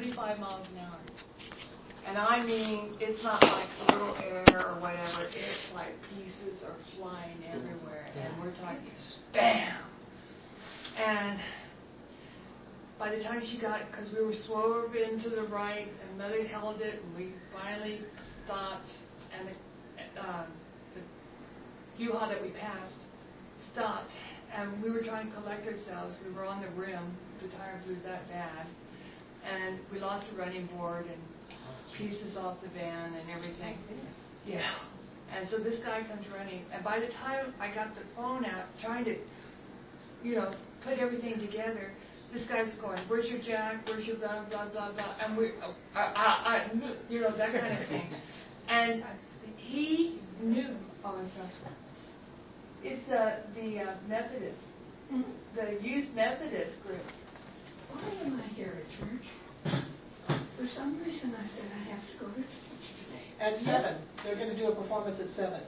35 miles an hour. And I mean, it's not like a little air or whatever. It's like pieces are flying everywhere. And we're talking BAM! And by the time she got, because we were swerving to the right, and Mother held it, and we finally stopped, and the U-Haul that we passed stopped, and we were trying to collect ourselves. We were on the rim. The tire blew that bad, and we lost the running board and pieces off the van and everything. Yeah. And so this guy comes running, and by the time I got the phone out, trying to, put everything together, this guy's going, "Where's your jack? Where's your blah, blah, blah, blah?" And we, that kind of thing. And he knew. Oh, I'm sorry. It's the Methodist, the Youth Methodist group. Why am I here at church? For some reason I said I have to go to church today. At 7. They're going to do a performance at 7.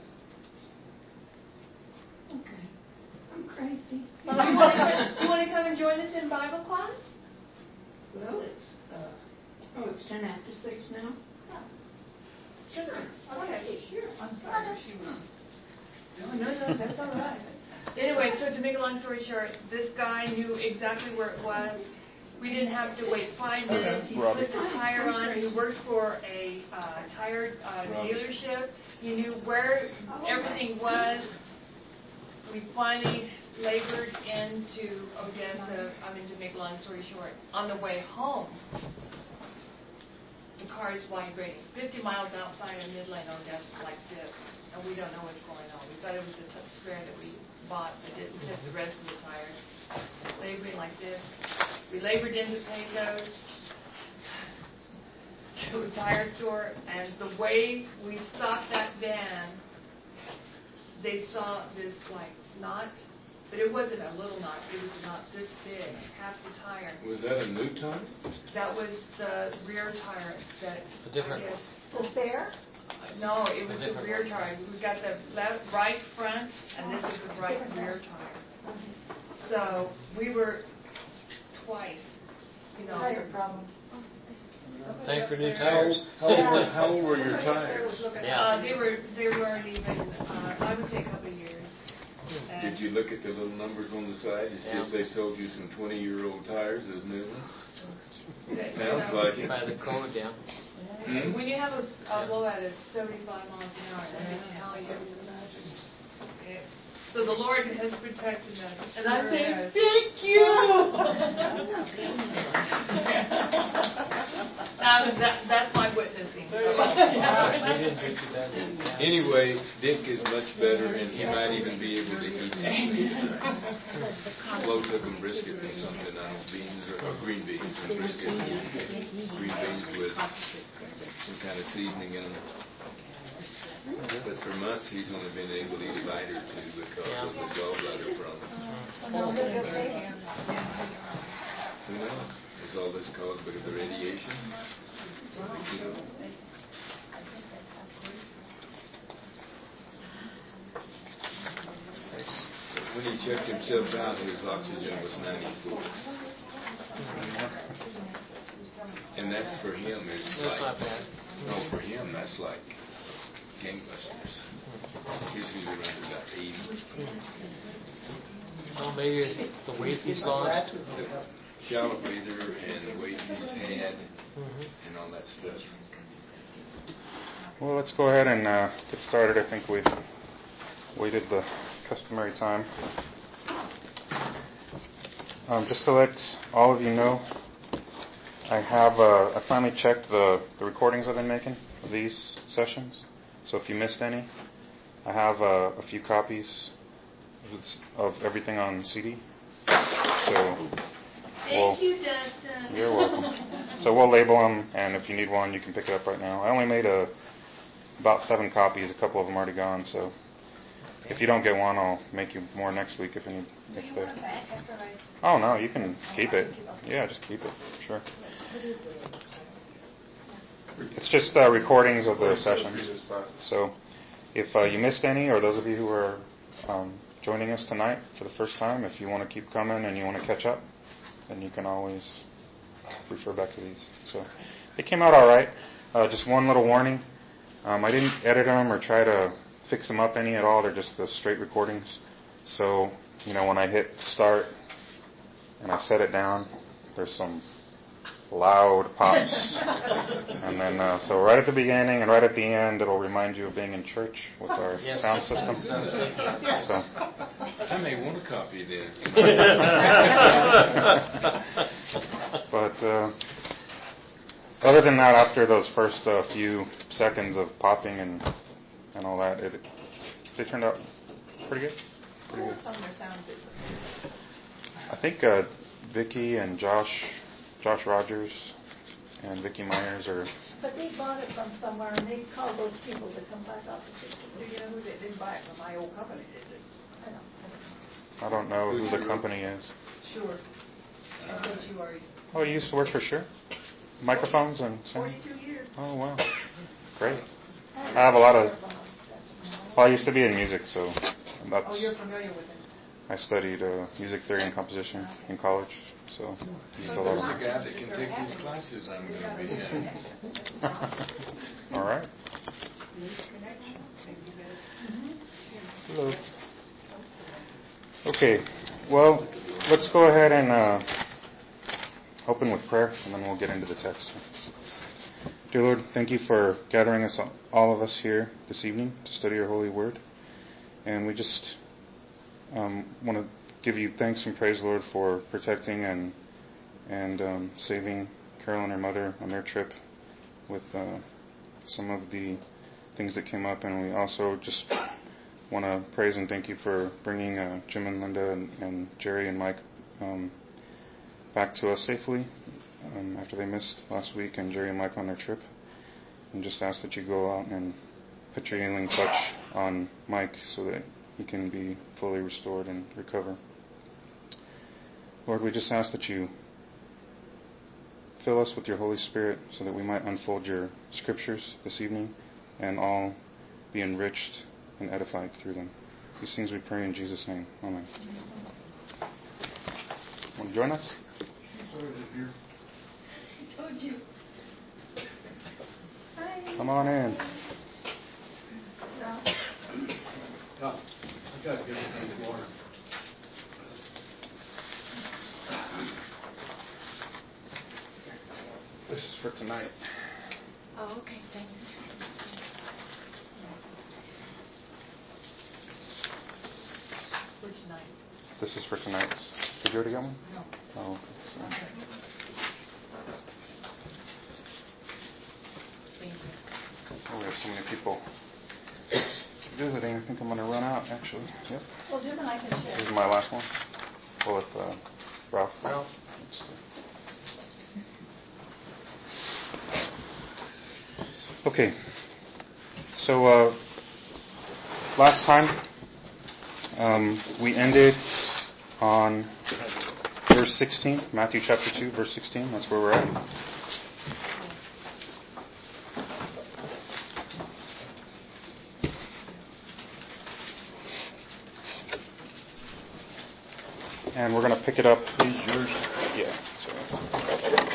Okay. I'm crazy. Do you want to come and join us in Bible class? Well, it's 10 after 6 now. Sure. Okay. Sure. I'm sorry. No, that's all right. Anyway, so to make a long story short, this guy knew exactly where it was. We didn't have to wait 5 minutes. He put the tire on. He worked for a tire dealership. He knew where everything was. We finally labored into Odessa. To make a long story short, on the way home, the car is vibrating 50 miles outside of Midland, Odessa, like this, and we don't know what's going on. We thought it was a spare that we bought that didn't fit the rest of the tires. Laboring like this. We labored into Pecos to a tire store, and the way we stopped that van, they saw this knot, but it wasn't a little knot. It was a knot this big, half the tire. Was that a new tire? That was the rear tire. A different one. The spare? No, it was the rear tire. We got the right front, and this is the right rear tire. So we were twice, Tire problem. Time for new tires. How old were your tires? They weren't even, I would say a couple of years. Did you look at the little numbers on the side to see if they sold you some 20-year-old tires as new ones? Sounds like it. By the code, yeah. When you have a blowout at 75 miles an hour, let me tell you. So the Lord has protected us. And I say, thank you! That's my witnessing. Anyway, Dick is much better, and he might even be able to eat something. Flo took him brisket and something, beans or green beans and brisket. Green beans with some kind of seasoning in them. But for months he's only been able to eat a bite or two because of the gallbladder problem. Who knows? Is all this caused because of the radiation? When he checked himself out, his oxygen was 94. And that's for him. That's not bad. No, for him, that's like gangbusters. Usually around about 80. Well, maybe it's the weight he's lost. The shallow breather and the weight he's had and all that stuff. Well, let's go ahead and get started. I think we've waited the customary time. Just to let all of you know, I finally checked the recordings I've been making of these sessions. So if you missed any, I have a few copies of everything on CD. So Thank you, Dustin. You're welcome. So we'll label them, and if you need one, you can pick it up right now. I only made about 7 copies. A couple of them already gone. So if you don't get one, I'll make you more next week if you need. Oh no, you can keep it. Yeah, just keep it. Sure. It's just recordings of the sessions. So if you missed any, or those of you who are joining us tonight for the first time, if you want to keep coming and you want to catch up, then you can always refer back to these. So they came out all right. Just one little warning. I didn't edit them or try to fix them up any at all. They're just the straight recordings. So, when I hit start and I set it down, there's some loud pops. And then, so right at the beginning and right at the end, it'll remind you of being in church with our sound system. So. I may want a copy then. But other than that, after those first few seconds of popping and all that, they turned out pretty good. Who works on their sound system? I think Vicki and Josh Rogers and Vicki Myers are. But they bought it from somewhere, and they called those people to come back out to fix Do it. you know who did? Didn't buy it from my old company, did this? I don't know who the company is. Sure. That's what you are. Oh, you used to work for Shure? Microphones and sound? 42 years. Oh, wow. Great. I have a lot of. Well, I used to be in music, so that's. Oh, you're familiar with it. I studied music theory and composition in college, so used a lot There's of. a guy that can take these classes I'm going to be in. All right. Hello. Okay. Well, let's go ahead and open with prayer, and then we'll get into the text. Dear Lord, thank you for gathering us, all of us here this evening to study your holy word. And we just want to give you thanks and praise, Lord, for protecting and saving Carol and her mother on their trip with some of the things that came up. And we also just want to praise and thank you for bringing Jim and Linda and Jerry and Mike back to us safely after they missed last week, and Jerry and Mike on their trip. And just ask that you go out and put your healing touch on Mike so that he can be fully restored and recover. Lord, we just ask that you fill us with your Holy Spirit so that we might unfold your scriptures this evening and all be enriched and edified through them. These things we pray in Jesus' name. Amen. Want to join us? I told you. Hi. Come on in. Ralph. I've got to give it to Laura. This is for tonight. Oh, okay, thanks. For tonight. This is for tonight. Did you already get one? No. Oh, okay. Thank you. Oh, we have so many people visiting. I think I'm going to run out, actually. Yep. Well, Jim and I can This share. is my last one. Well, with Ralph. Okay. So, last time, we ended on verse 16, Matthew chapter 2, verse 16. That's where we're at. And we're going to pick it up. Yeah, that's right.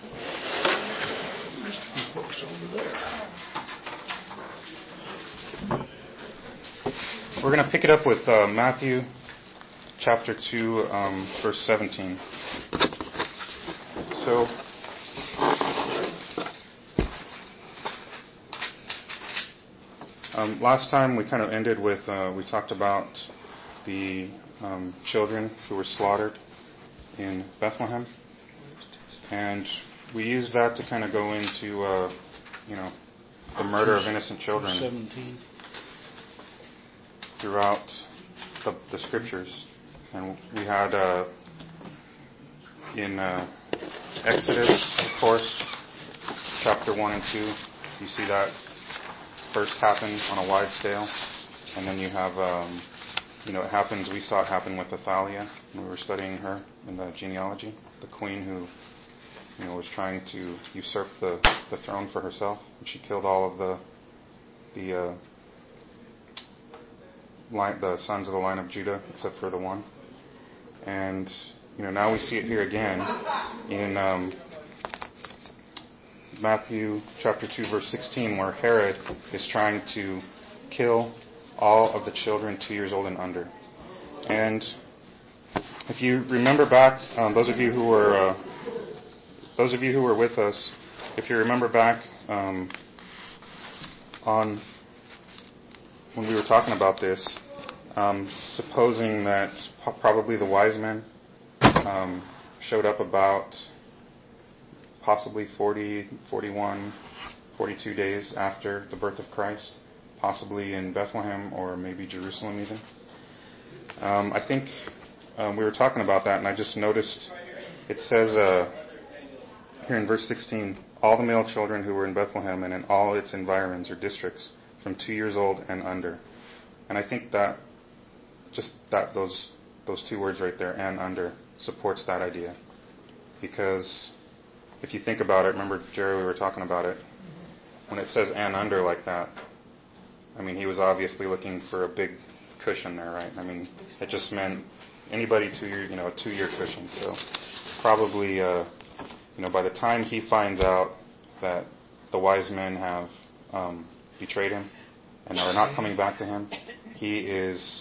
We're going to pick it up with Matthew chapter 2, verse 17. So, last time we kind of ended with, we talked about the children who were slaughtered in Bethlehem. And we used that to kind of go into, the murder of innocent children 17. throughout the scriptures. And we had in Exodus, of course, chapter 1 and 2, you see that first happen on a wide scale. And then you have, it happens, we saw it happen with Athaliah when we were studying her in the genealogy, the queen who, was trying to usurp the throne for herself. And she killed all of the sons of the line of Judah, except for the one. And now we see it here again in Matthew chapter 2, verse 16, where Herod is trying to kill all of the children 2 years old and under. And if you remember back, those of you who were with us, if you remember back on when we were talking about this, supposing that probably the wise men showed up about possibly 40, 41, 42 days after the birth of Christ, possibly in Bethlehem or maybe Jerusalem even. I think we were talking about that, and I just noticed it says here in verse 16, all the male children who were in Bethlehem and in all its environs or districts from 2 years old and under. And I think that just that those two words right there, and under, supports that idea. Because if you think about it, remember, Jerry, we were talking about it, when it says and under like that, I mean, he was obviously looking for a big cushion there, right? I mean, it just meant anybody 2 year, a 2 year cushion. So probably, by the time he finds out that the wise men have betrayed him and are not coming back to him, he is,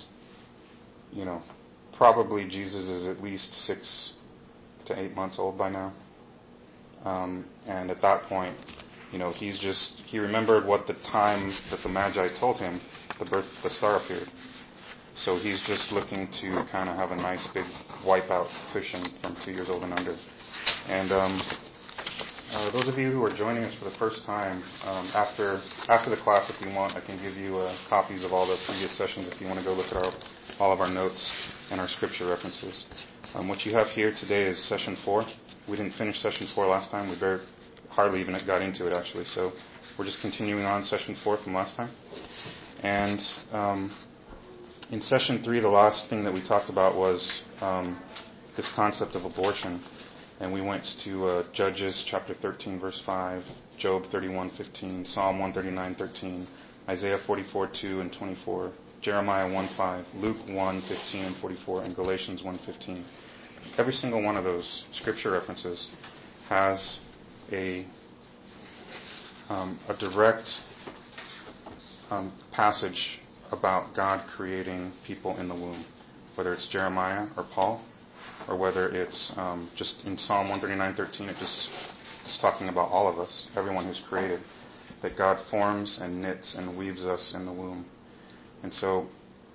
probably Jesus is at least 6 to 8 months old by now. And at that point, he remembered what the time that the Magi told him the star appeared. So he's just looking to kind of have a nice big wipeout cushion from 2 years old and under. And those of you who are joining us for the first time, after the class, if you want, I can give you copies of all the previous sessions if you want to go look at all of our notes and our scripture references. What you have here today is session 4. We didn't finish session 4 last time. We hardly even got into it, actually. So we're just continuing on session 4 from last time. And in session 3, the last thing that we talked about was this concept of abortion. And we went to Judges chapter 13, verse 5, Job 31:15, Psalm 139:13, Isaiah 44:2 and 24, Jeremiah 1:5, Luke 1:15 and 44, and Galatians 1:15. Every single one of those scripture references has a direct passage about God creating people in the womb, whether it's Jeremiah or Paul, or whether it's just in Psalm 139:13, it's talking about all of us, everyone who's created, that God forms and knits and weaves us in the womb. And so,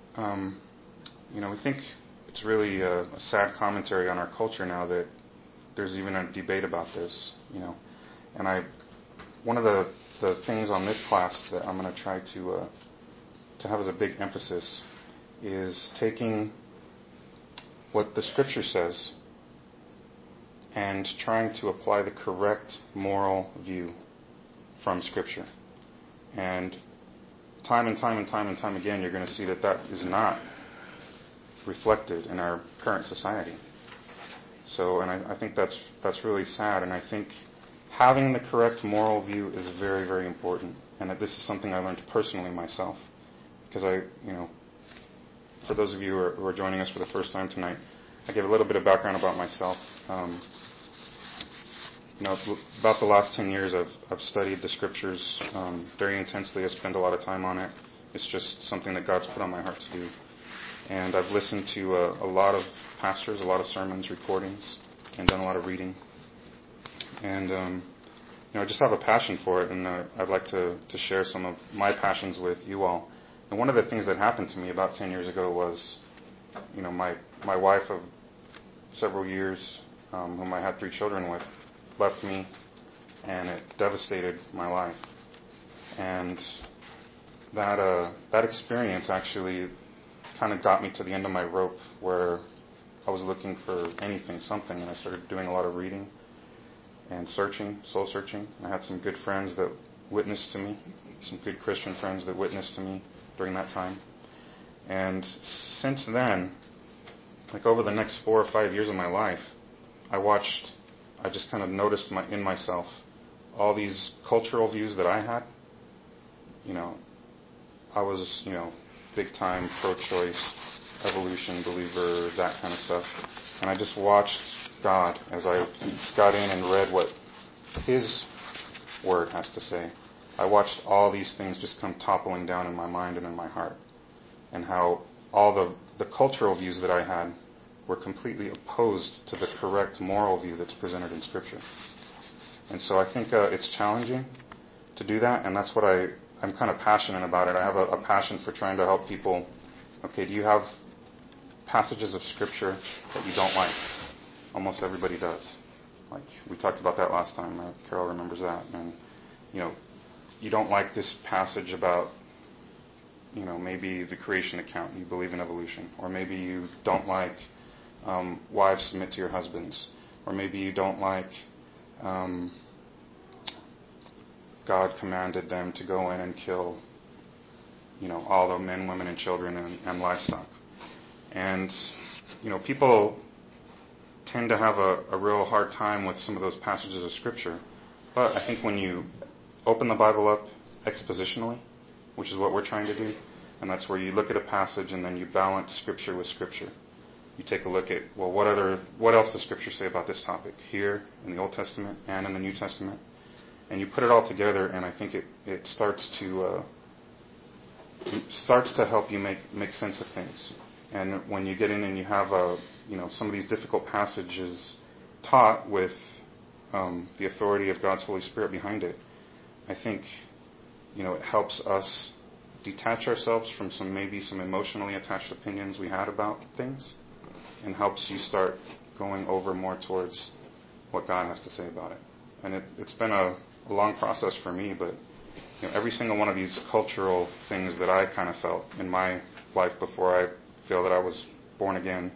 we think it's really a sad commentary on our culture now that there's even a debate about this, And one of the things on this class that I'm going to try to have as a big emphasis is taking what the Scripture says and trying to apply the correct moral view from Scripture. And time again, you're going to see that is not reflected in our current society. So, and I think that's really sad. And I think having the correct moral view is very, very important. And that this is something I learned personally myself, because for those of you who are joining us for the first time tonight, I give a little bit of background about myself. About the last 10 years, I've studied the Scriptures very intensely. I spend a lot of time on it. It's just something that God's put on my heart to do. And I've listened to a lot of pastors, a lot of sermons, recordings, and done a lot of reading. And I just have a passion for it, and I'd like to share some of my passions with you all. And one of the things that happened to me about 10 years ago was, my wife of several years, whom I had 3 children with, left me, and it devastated my life. And that experience actually kind of got me to the end of my rope, where I was looking for something, and I started doing a lot of reading and soul searching. I had some good friends that witnessed to me, some good Christian friends that witnessed to me during that time. And since then, over the next 4 or 5 years of my life, I just kind of noticed in myself all these cultural views that I had. I was, big time pro-choice, evolution believer, that kind of stuff. And I just watched God as I got in and read what His Word has to say. I watched all these things just come toppling down in my mind and in my heart, and how all the cultural views that I had were completely opposed to the correct moral view that's presented in Scripture. And so I think it's challenging to do that, and that's what I'm kind of passionate about it. I have a passion for trying to help people. Okay, do you have passages of Scripture that you don't like? Almost everybody does. Like, we talked about that last time. Carol remembers that. And, you don't like this passage about, maybe the creation account. You believe in evolution. Or maybe you don't like wives submit to your husbands. Or maybe you don't like God commanded them to go in and kill, all the men, women, and children and livestock. And, people tend to have a real hard time with some of those passages of Scripture. But I think when you open the Bible up expositionally, which is what we're trying to do, and that's where you look at a passage and then you balance Scripture with Scripture. You take a look at, well, what else does Scripture say about this topic here in the Old Testament and in the New Testament? And you put it all together, and I think it starts to help you make sense of things. And when you get in and you have some of these difficult passages taught with the authority of God's Holy Spirit behind it, I think it helps us detach ourselves from some emotionally attached opinions we had about things, and helps you start going over more towards what God has to say about it. And it's been a long process for me, but every single one of these cultural things that I kind of felt in my life before I feel that I was born again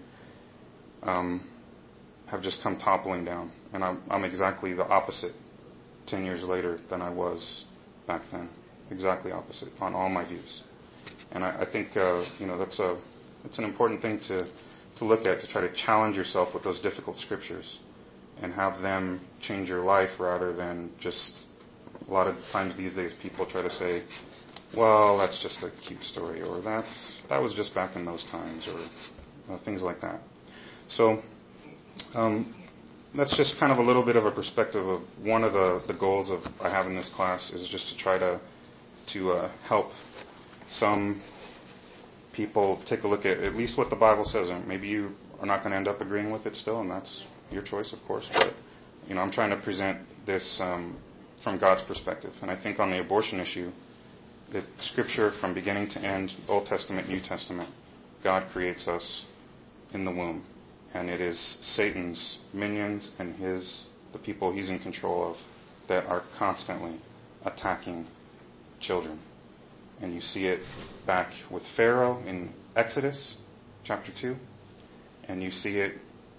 have just come toppling down. And I'm exactly the opposite 10 years later than I was back then. Exactly opposite on all my views. And I think it's an important thing to look at, to try to challenge yourself with those difficult scriptures and have them change your life rather than just, a lot of times these days people try to say, well, that's just a cute story, or that was just back in those times, or things like that. So that's just kind of a little bit of a perspective of one of the goals I have in this class is just to try to help some people take a look at least what the Bible says. And maybe you are not going to end up agreeing with it still, and that's your choice, of course. But I'm trying to present this from God's perspective. And I think on the abortion issue, that Scripture from beginning to end, Old Testament, New Testament, God creates us in the womb. And it is Satan's minions and the people he's in control of that are constantly attacking children. And you see it back with Pharaoh in Exodus chapter 2. And you see it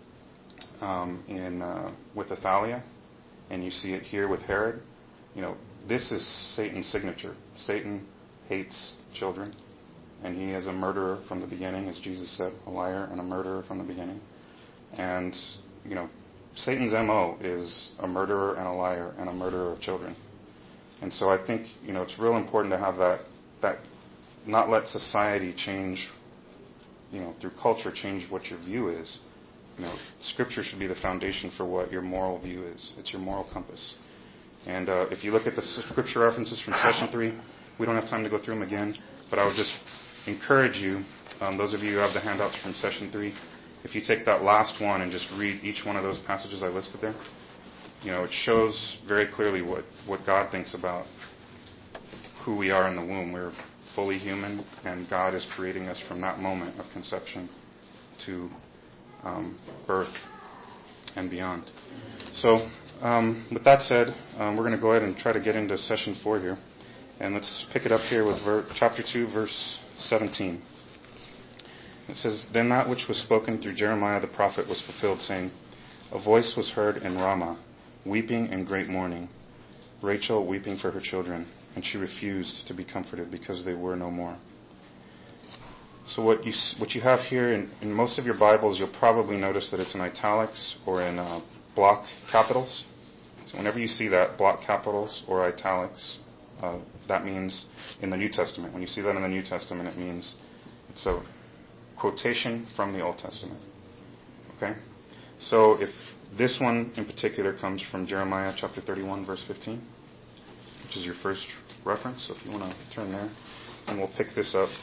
with Athaliah. And you see it here with Herod. This is Satan's signature. Satan hates children. And he is a murderer from the beginning, as Jesus said, a liar and a murderer from the beginning. And, Satan's MO is a murderer and a liar and a murderer of children. And so I think, it's real important to have that not let society change, through culture change what your view is. Scripture should be the foundation for what your moral view is. It's your moral compass. And if you look at the Scripture references from Session 3, we don't have time to go through them again, but I would just encourage you, those of you who have the handouts from Session 3, if you take that last one and just read each one of those passages I listed there, it shows very clearly what God thinks about who we are in the womb. We're fully human, and God is creating us from that moment of conception to birth and beyond. So, with that said, we're going to go ahead and try to get into Session 4 here. And let's pick it up here with chapter 2, verse 17. It says, "Then that which was spoken through Jeremiah the prophet was fulfilled, saying, A voice was heard in Ramah, weeping and great mourning, Rachel weeping for her children, and she refused to be comforted because they were no more." So what you have here in most of your Bibles, you'll probably notice that it's in italics or in block capitals. So whenever you see that, block capitals or italics, that means in the New Testament. When you see that in the New Testament, it means it's a quotation from the Old Testament. Okay? So if this one in particular comes from Jeremiah chapter 31, verse 15, which is your first reference. So if you want to turn there, and we'll pick this up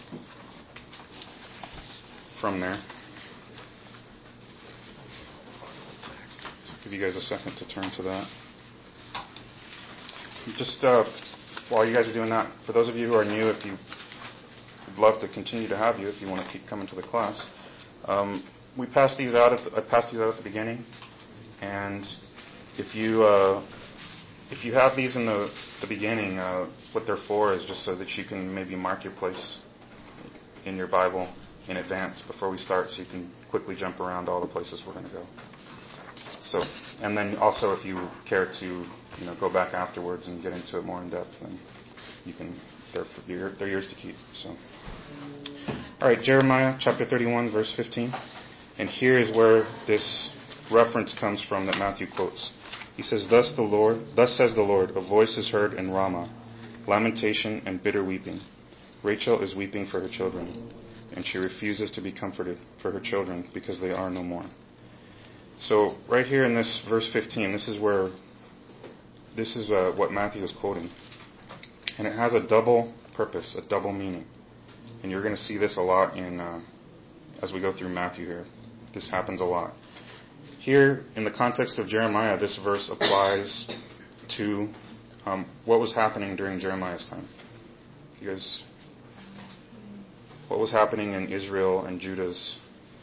from there. So give you guys a second to turn to that. Just while you guys are doing that, for those of you who are new, if you would love to continue to have you, if you want to keep coming to the class, we passed these out. I passed these out at the beginning, and if you have these in the beginning, what they're for is just so that you can maybe mark your place in your Bible in advance before we start, so you can quickly jump around all the places we're going to go. So, and then also if you care to, go back afterwards and get into it more in depth, then you can. They're yours to keep. So, all right, Jeremiah chapter 31, verse 15, and here is where this reference comes from that Matthew quotes. He says, "Thus says the Lord, a voice is heard in Ramah, lamentation and bitter weeping. Rachel is weeping for her children, and she refuses to be comforted for her children because they are no more." So right here in this verse 15, this is what Matthew is quoting. And it has a double purpose, a double meaning. And you're going to see this a lot as we go through Matthew here. This happens a lot. Here, in the context of Jeremiah, this verse applies to what was happening during Jeremiah's time. What was happening in Israel and Judah's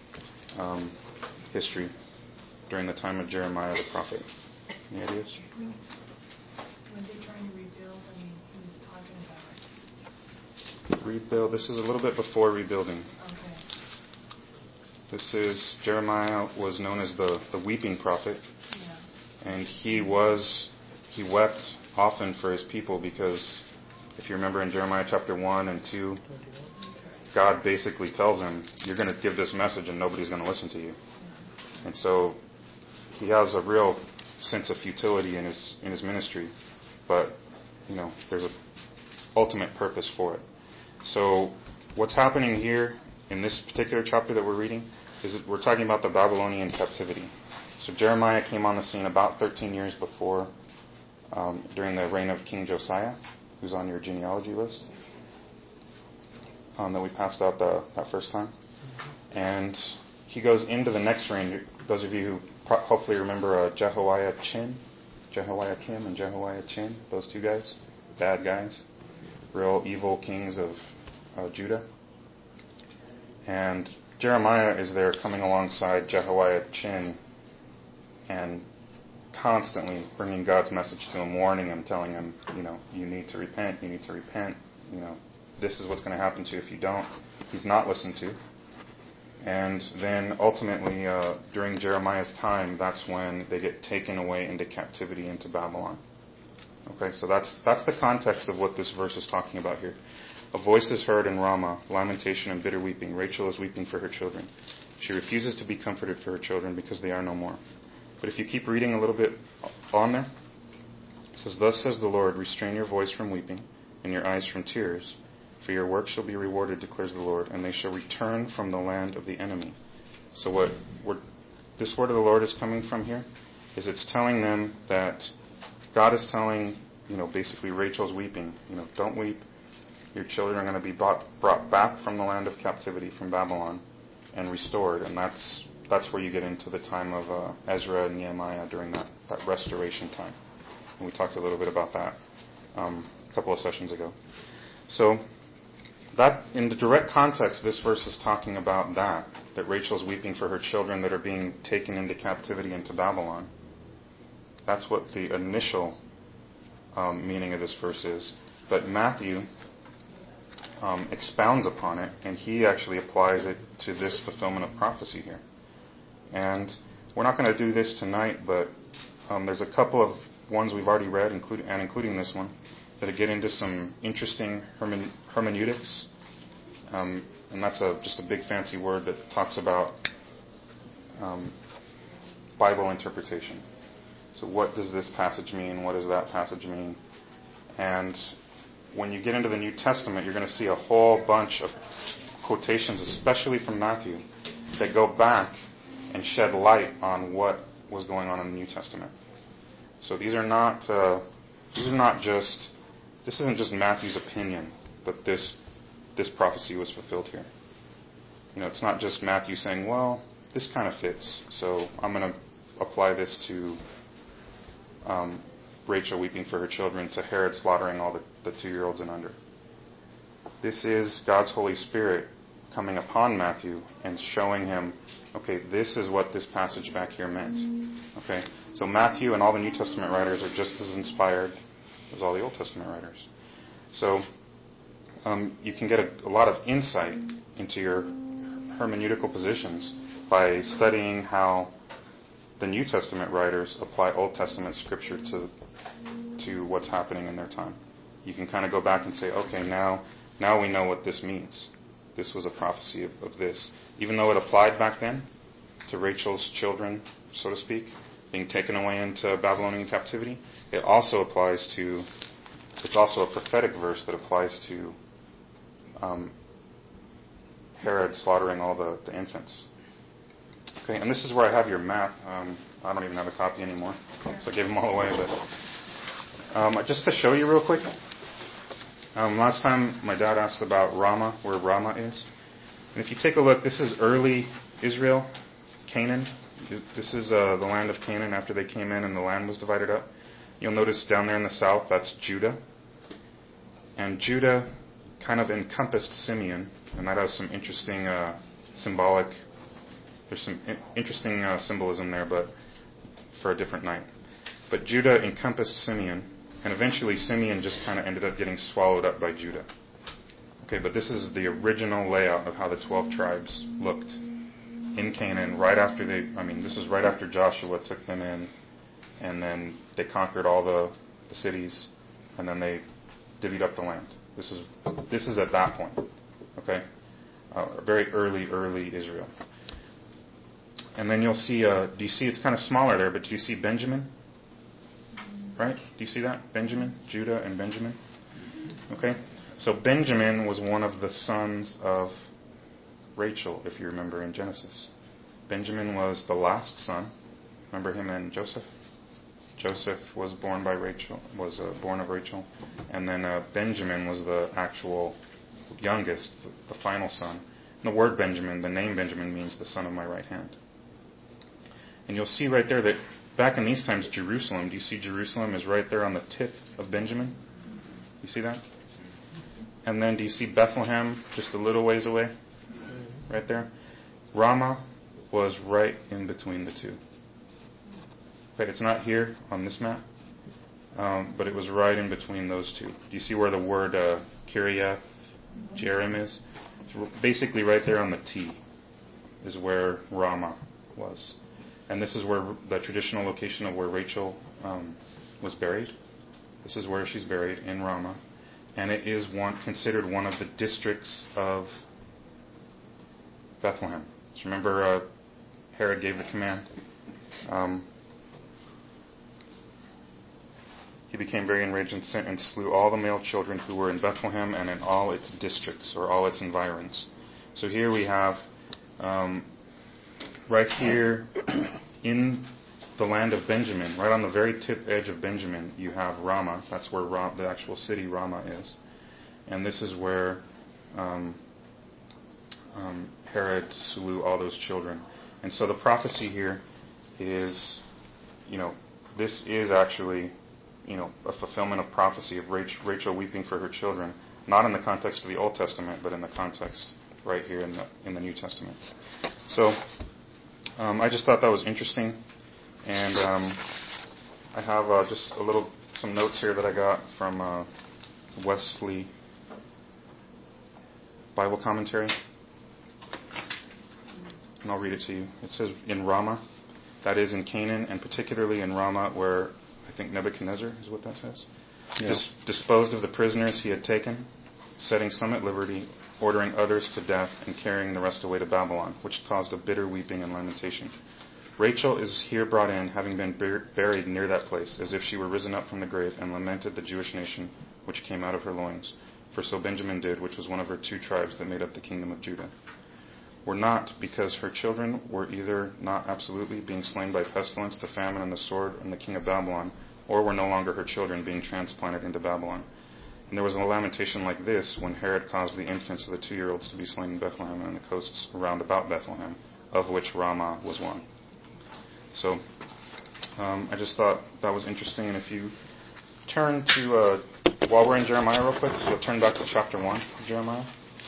history during the time of Jeremiah the prophet? Any ideas? When they're trying to rebuild, he was talking about. Rebuild. This is a little bit before rebuilding. Okay. This is, Jeremiah was known as the weeping prophet. Yeah. And he wept often for his people because, if you remember in Jeremiah chapter 1 and 2, God basically tells him, you're going to give this message and nobody's going to listen to you. And so he has a real sense of futility in his ministry, but there's an ultimate purpose for it. So what's happening here in this particular chapter that we're reading is that we're talking about the Babylonian captivity. So Jeremiah came on the scene about 13 years before, during the reign of King Josiah, who's on your genealogy list, that we passed out that first time. And he goes into the next reign. Those of you who hopefully remember Jehoiakim and Jehoiachin, those two guys, bad guys, real evil kings of Judah. And Jeremiah is there coming alongside Jehoiachin and constantly bringing God's message to him, warning him, telling him, you need to repent, this is what's going to happen to you if you don't. He's not listened to. And then ultimately, during Jeremiah's time, that's when they get taken away into captivity into Babylon. Okay, so that's the context of what this verse is talking about here. A voice is heard in Ramah, lamentation and bitter weeping. Rachel is weeping for her children. She refuses to be comforted for her children because they are no more. But if you keep reading a little bit on there, it says, "Thus says the Lord, restrain your voice from weeping and your eyes from tears. For your work shall be rewarded, declares the Lord, and they shall return from the land of the enemy." So this word of the Lord is coming from here is it's telling them that God is telling, basically Rachel's weeping, don't weep. Your children are going to be brought back from the land of captivity, from Babylon, and restored. And that's where you get into the time of Ezra and Nehemiah during that restoration time. And we talked a little bit about that a couple of sessions ago. So that, in the direct context, this verse is talking about that Rachel's weeping for her children that are being taken into captivity into Babylon. That's what the initial meaning of this verse is. But Matthew expounds upon it, and he actually applies it to this fulfillment of prophecy here. And we're not going to do this tonight, but there's a couple of ones we've already read, including this one, that get into some interesting hermeneutics. And that's just a big fancy word that talks about Bible interpretation. So what does this passage mean? What does that passage mean? And when you get into the New Testament, you're going to see a whole bunch of quotations, especially from Matthew, that go back and shed light on what was going on in the New Testament. So these are not just this isn't just Matthew's opinion, but this prophecy was fulfilled here. It's not just Matthew saying, well, this kind of fits, so I'm going to apply this to Rachel weeping for her children, to Herod slaughtering all the 2-year-olds and under. This is God's Holy Spirit coming upon Matthew and showing him, okay, this is what this passage back here meant. Okay, so Matthew and all the New Testament writers are just as inspired as all the Old Testament writers. So you can get a lot of insight into your hermeneutical positions by studying how the New Testament writers apply Old Testament scripture to what's happening in their time. You can kind of go back and say, okay, now we know what this means. This was a prophecy of this. Even though it applied back then to Rachel's children, so to speak, being taken away into Babylonian captivity, it also applies to, it's also a prophetic verse that applies to Herod slaughtering all the infants. Okay, and this is where I have your map. I don't even have a copy anymore, so I gave them all away. But just to show you real quick, last time my dad asked about Ramah, where Ramah is. And if you take a look, this is early Israel, Canaan. This is the land of Canaan after they came in and the land was divided up. You'll notice down there in the south, that's Judah. And Judah kind of encompassed Simeon, and that has some interesting symbolic, there's some interesting symbolism there, but for a different night. But Judah encompassed Simeon, and eventually Simeon just kind of ended up getting swallowed up by Judah. Okay, but this is the original layout of how the 12 tribes looked in Canaan this is right after Joshua took them in, and then they conquered all the cities, and then they divvied up the land. This is at that point, okay? Very early Israel. And then you'll see, do you see it's kind of smaller there, but do you see Benjamin? Right? Do you see that? Benjamin, Judah, and Benjamin. Okay? So Benjamin was one of the sons of Rachel, if you remember in Genesis. Benjamin was the last son. Remember him and Joseph? Joseph was born by Rachel, born of Rachel. And then Benjamin was the actual youngest, the final son. And the word Benjamin, the name Benjamin, means the son of my right hand. And you'll see right there that back in these times, Jerusalem, do you see Jerusalem is right there on the tip of Benjamin? You see that? And then do you see Bethlehem just a little ways away? Right there? Ramah was right in between the two. Okay, it's not here on this map, but it was right in between those two. Do you see where the word Kiriath Jearim is? It's basically right there on the T is where Ramah was. And this is where the traditional location of where Rachel was buried. This is where she's buried, in Ramah. And it is considered one of the districts of Bethlehem. So remember, Herod gave the command. He became very enraged and sent and slew all the male children who were in Bethlehem and in all its districts, or all its environs. So here we have, right here in the land of Benjamin, right on the very tip edge of Benjamin, you have Ramah. That's where the actual city Ramah is. And this is where Herod slew all those children. And so the prophecy here is, this is actually, a fulfillment of prophecy of Rachel weeping for her children, not in the context of the Old Testament, but in the context right here in the New Testament. So I just thought that was interesting, and I have just some notes here that I got from Wesley Bible Commentary, and I'll read it to you. It says, in Ramah, that is in Canaan, and particularly in Ramah, where I think Nebuchadnezzar is what that says, disposed of the prisoners he had taken, setting some at liberty, ordering others to death, and carrying the rest away to Babylon, which caused a bitter weeping and lamentation. Rachel is here brought in, having been buried near that place, as if she were risen up from the grave, and lamented the Jewish nation which came out of her loins. For so Benjamin did, which was one of her 2 tribes that made up the kingdom of Judah. Were not, because her children were either not absolutely being slain by pestilence, the famine, and the sword, and the king of Babylon, or were no longer her children being transplanted into Babylon. And there was a lamentation like this when Herod caused the infants of the 2-year-olds to be slain in Bethlehem and the coasts round about Bethlehem, of which Ramah was one. So I just thought that was interesting. And if you turn to, while we're in Jeremiah real quick, we'll turn back to chapter 1 of Jeremiah.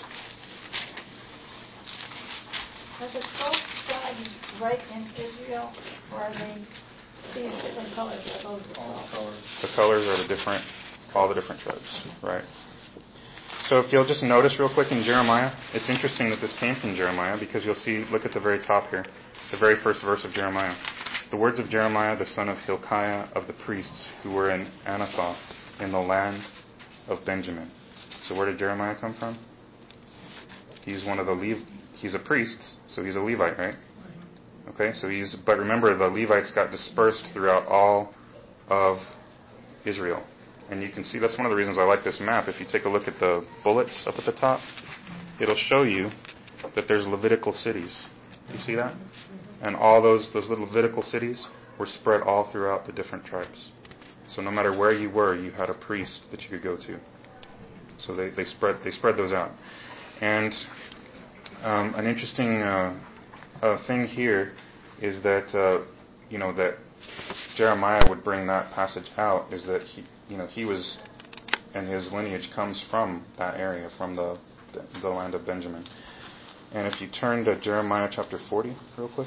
Are the 12 tribes right in Israel, or are they these different colors? Are those the 12? The colors are all the different tribes, right? So if you'll just notice real quick in Jeremiah, it's interesting that this came from Jeremiah because you'll see, look at the very top here, the very first verse of Jeremiah. The words of Jeremiah, the son of Hilkiah of the priests who were in Anathoth in the land of Benjamin. So where did Jeremiah come from? He's one of the he's a priest, so he's a Levite, right? Okay, but remember the Levites got dispersed throughout all of Israel. And you can see that's one of the reasons I like this map. If you take a look at the bullets up at the top, it'll show you that there's Levitical cities. You see that? And all those little Levitical cities were spread all throughout the different tribes. So no matter where you were, you had a priest that you could go to. So they spread those out. And an interesting thing here is that that Jeremiah would bring that passage out is that he was, and his lineage comes from that area, from the land of Benjamin. And if you turn to Jeremiah chapter 40 real quick.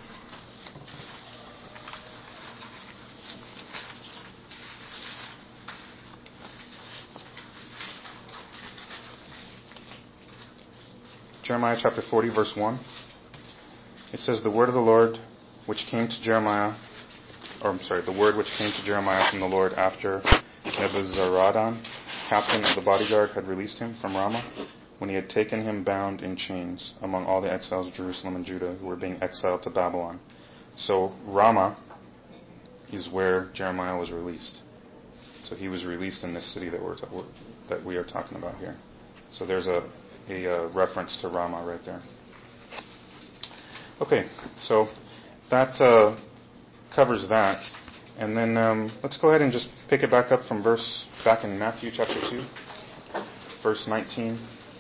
Jeremiah chapter 40 verse 1. It says, the word of the Lord which came to Jeremiah, the word which came to Jeremiah from the Lord after Nebuzaradan, captain of the bodyguard, had released him from Ramah, when he had taken him bound in chains among all the exiles of Jerusalem and Judah who were being exiled to Babylon. So Ramah is where Jeremiah was released. So he was released in this city that we are talking about here. So there's a reference to Ramah right there. Okay, so that covers that. And then let's go ahead and just pick it back up from back in Matthew chapter 2, verse 19.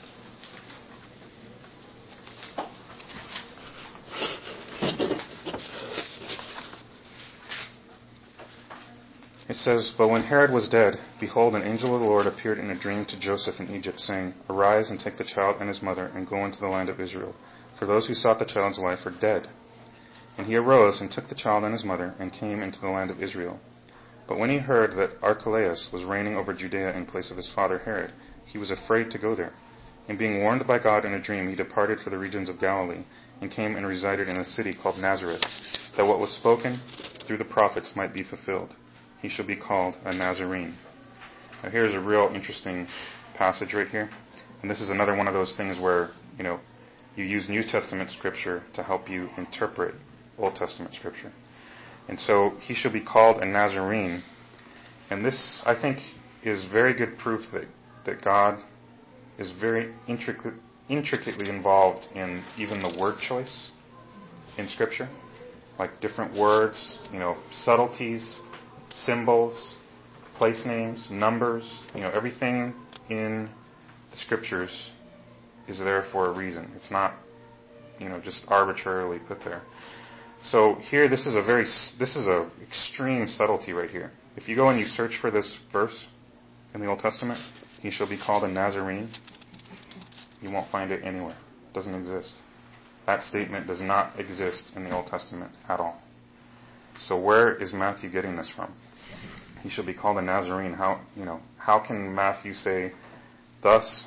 It says, but when Herod was dead, behold, an angel of the Lord appeared in a dream to Joseph in Egypt, saying, arise and take the child and his mother and go into the land of Israel, for those who sought the child's life are dead. And he arose and took the child and his mother and came into the land of Israel. But when he heard that Archelaus was reigning over Judea in place of his father Herod, he was afraid to go there. And being warned by God in a dream, he departed for the regions of Galilee and came and resided in a city called Nazareth, that what was spoken through the prophets might be fulfilled. He shall be called a Nazarene. Now here's a real interesting passage right here. And this is another one of those things where, you use New Testament scripture to help you interpret Old Testament scripture. And so he shall be called a Nazarene. And this, I think, is very good proof that God is very intricately involved in even the word choice in scripture. Like different words, subtleties, symbols, place names, numbers, everything in the scriptures is there for a reason. It's not, just arbitrarily put there. So here, this is a extreme subtlety right here. If you go and you search for this verse in the Old Testament, he shall be called a Nazarene, you won't find it anywhere. It doesn't exist. That statement does not exist in the Old Testament at all. So where is Matthew getting this from? He shall be called a Nazarene. How can Matthew say, thus,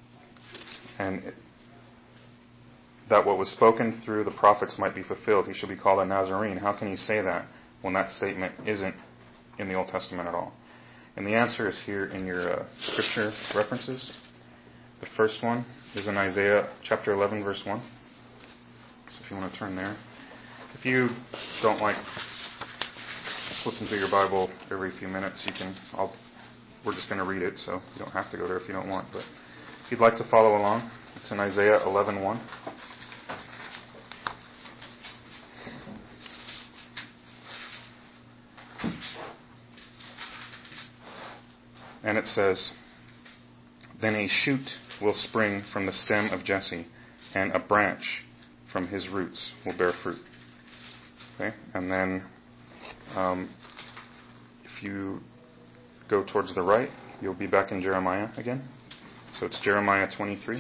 and that what was spoken through the prophets might be fulfilled? He shall be called a Nazarene. How can he say that when that statement isn't in the Old Testament at all? And the answer is here in your scripture references. The first one is in Isaiah chapter 11, verse 1. So if you want to turn there. If you don't like flipping through your Bible every few minutes, we're just going to read it, so you don't have to go there if you don't want. But if you'd like to follow along, it's in Isaiah 11:1. And it says, Then a shoot will spring from the stem of Jesse, and a branch from his roots will bear fruit. Okay? And then if you go towards the right, you'll be back in Jeremiah again. So it's Jeremiah 23.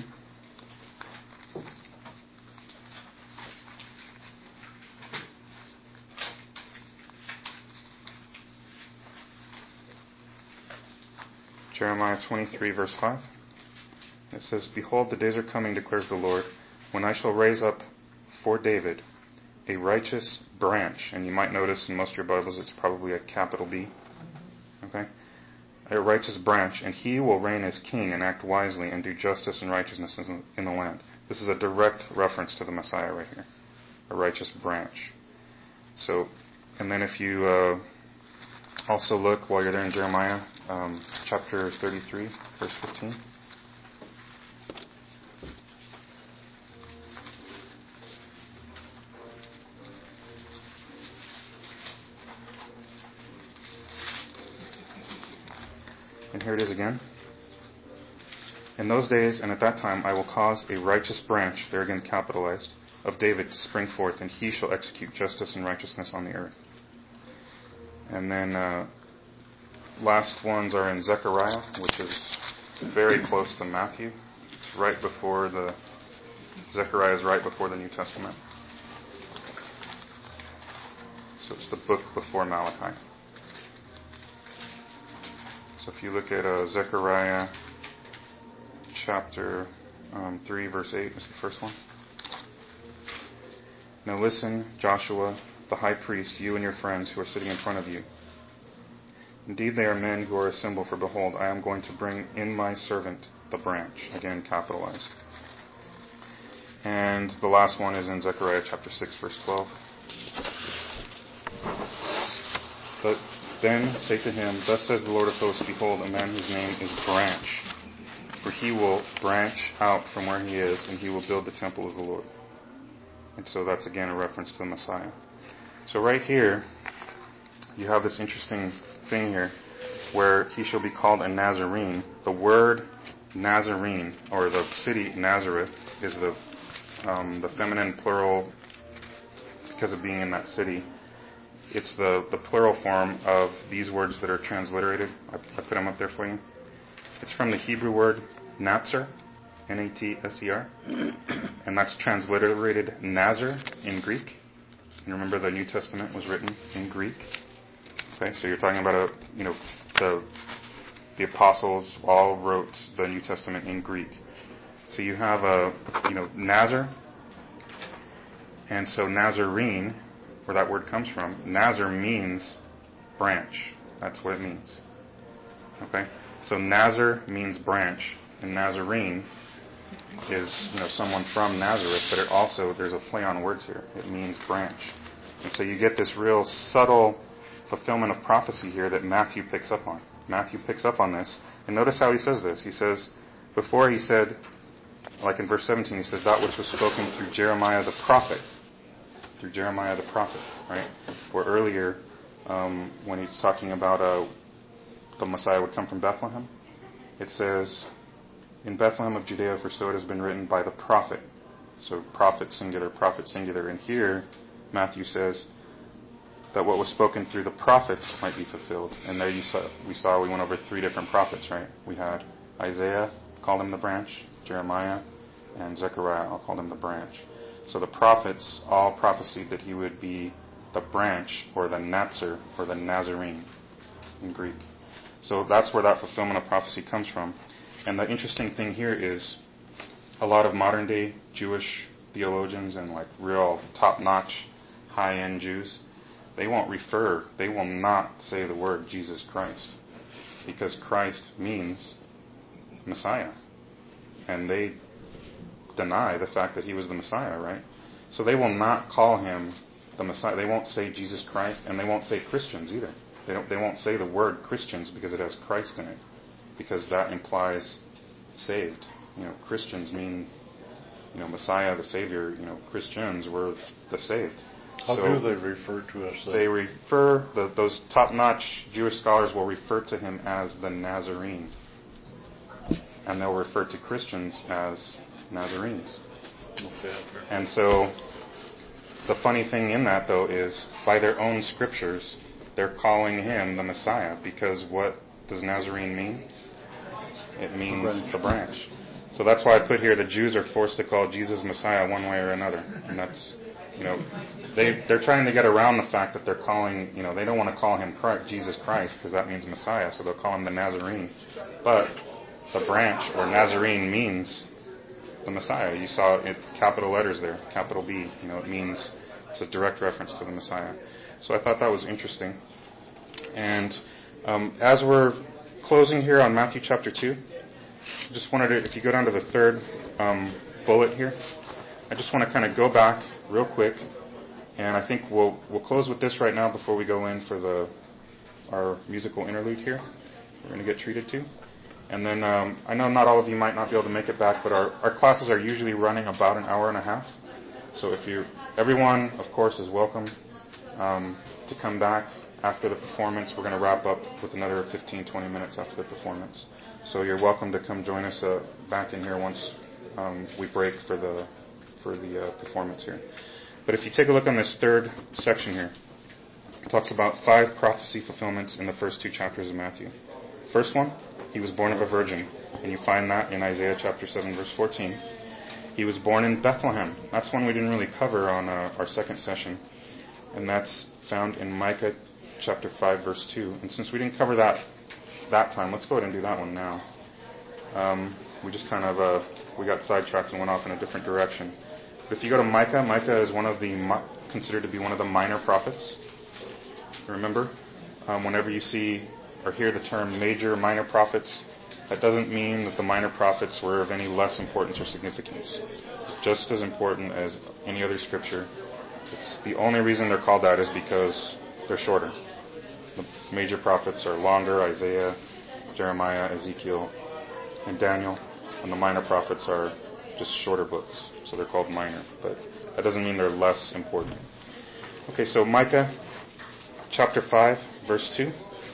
Jeremiah 23, verse 5. It says, Behold, the days are coming, declares the Lord, when I shall raise up for David a righteous branch. And you might notice in most of your Bibles it's probably a capital B. Okay? A righteous branch, and he will reign as king and act wisely and do justice and righteousness in the land. This is a direct reference to the Messiah right here. A righteous branch. So, and then if you also look while you're there in Jeremiah, chapter 33, verse 15. And here it is again. In those days and at that time I will cause a righteous branch, there again capitalized, of David to spring forth, and he shall execute justice and righteousness on the earth. And then last ones are in Zechariah, which is very close to Matthew. It's right before Zechariah is right before the New Testament. So it's the book before Malachi. So if you look at Zechariah chapter 3, verse 8 is the first one. Now listen, Joshua, the high priest, you and your friends who are sitting in front of you. Indeed, they are men who are assembled, for behold, I am going to bring in my servant, the branch. Again, capitalized. And the last one is in Zechariah chapter 6, verse 12. But then say to him, Thus says the Lord of hosts, Behold, a man whose name is Branch. For he will branch out from where he is, and he will build the temple of the Lord. And so that's again a reference to the Messiah. So right here, you have this interesting thing here, where he shall be called a Nazarene. The word Nazarene, or the city Nazareth, is the feminine plural because of being in that city. It's the plural form of these words that are transliterated. I put them up there for you. It's from the Hebrew word Natzer, N-A-T-S-E-R, and that's transliterated Nazar in Greek. And remember, the New Testament was written in Greek. Okay, so you're talking about the apostles all wrote the New Testament in Greek. So you have Nazar, and so Nazarene, where that word comes from, Nazar means branch. That's what it means. Okay, so Nazar means branch, and Nazarene is someone from Nazareth, but it also, there's a play on words here. It means branch. And so you get this real subtle fulfillment of prophecy here that Matthew picks up on. Matthew picks up on this. And notice how he says this. He says, before he said, like in verse 17, he says, that which was spoken through Jeremiah the prophet. Through Jeremiah the prophet, right? Where earlier, when he's talking about the Messiah would come from Bethlehem, it says, in Bethlehem of Judea, for so it has been written by the prophet. So prophet singular. And here, Matthew says that what was spoken through the prophets might be fulfilled. And there we went over 3 different prophets, right? We had Isaiah, called him the branch, Jeremiah, and Zechariah, I'll call him the branch. So the prophets all prophesied that he would be the branch, or the Natzer, or the Nazarene in Greek. So that's where that fulfillment of prophecy comes from. And the interesting thing here is a lot of modern day Jewish theologians and like real top-notch, high-end Jews, they will not say the word Jesus Christ, because Christ means Messiah. And they deny the fact that he was the Messiah, right? So they will not call him the Messiah. They won't say Jesus Christ, and they won't say Christians either. They won't say the word Christians because it has Christ in it, because that implies saved. Christians mean, Messiah, the Savior. Christians were the saved. How do they refer to us then? They refer, those top-notch Jewish scholars will refer to him as the Nazarene. and they'll refer to Christians as Nazarenes. Okay. And so the funny thing in that, though, is by their own scriptures, they're calling him the Messiah, because what does Nazarene mean? It means the branch. So that's why I put here the Jews are forced to call Jesus Messiah one way or another. And that's, they're trying to get around the fact that they're calling, they don't want to call him Jesus Christ because that means Messiah, so they'll call him the Nazarene. But the branch, or Nazarene, means the Messiah. You saw it, capital letters there, capital B. It means, it's a direct reference to the Messiah. So I thought that was interesting. And as we're closing here on Matthew chapter 2, just wanted to, if you go down to the third bullet here, I just want to kind of go back real quick, and I think we'll close with this right now before we go in for our musical interlude here. We're going to get treated to. And then I know not all of you might not be able to make it back, but our classes are usually running about an hour and a half. So everyone, of course, is welcome to come back after the performance. We're going to wrap up with another 15-20 minutes after the performance. So you're welcome to come join us back in here once we break for the performance here. But if you take a look on this third section here, it talks about 5 prophecy fulfillments in the first 2 chapters of Matthew. First one, he was born of a virgin, and you find that in Isaiah chapter 7, verse 14. He was born in Bethlehem. That's one we didn't really cover on our second session, and that's found in Micah chapter 5, verse 2. And since we didn't cover that time, let's go ahead and do that one now. We just kind of we got sidetracked and went off in a different direction. But if you go to Micah, Micah is considered to be one of the minor prophets. Remember, whenever you see or hear the term major, minor prophets, that doesn't mean that the minor prophets were of any less importance or significance. It's just as important as any other scripture. It's the only reason they're called that is because they're shorter. The major prophets are longer: Isaiah, Jeremiah, Ezekiel, and Daniel. And the minor prophets are just shorter books, so they're called minor. But that doesn't mean they're less important. Okay, so Micah chapter 5, verse 2.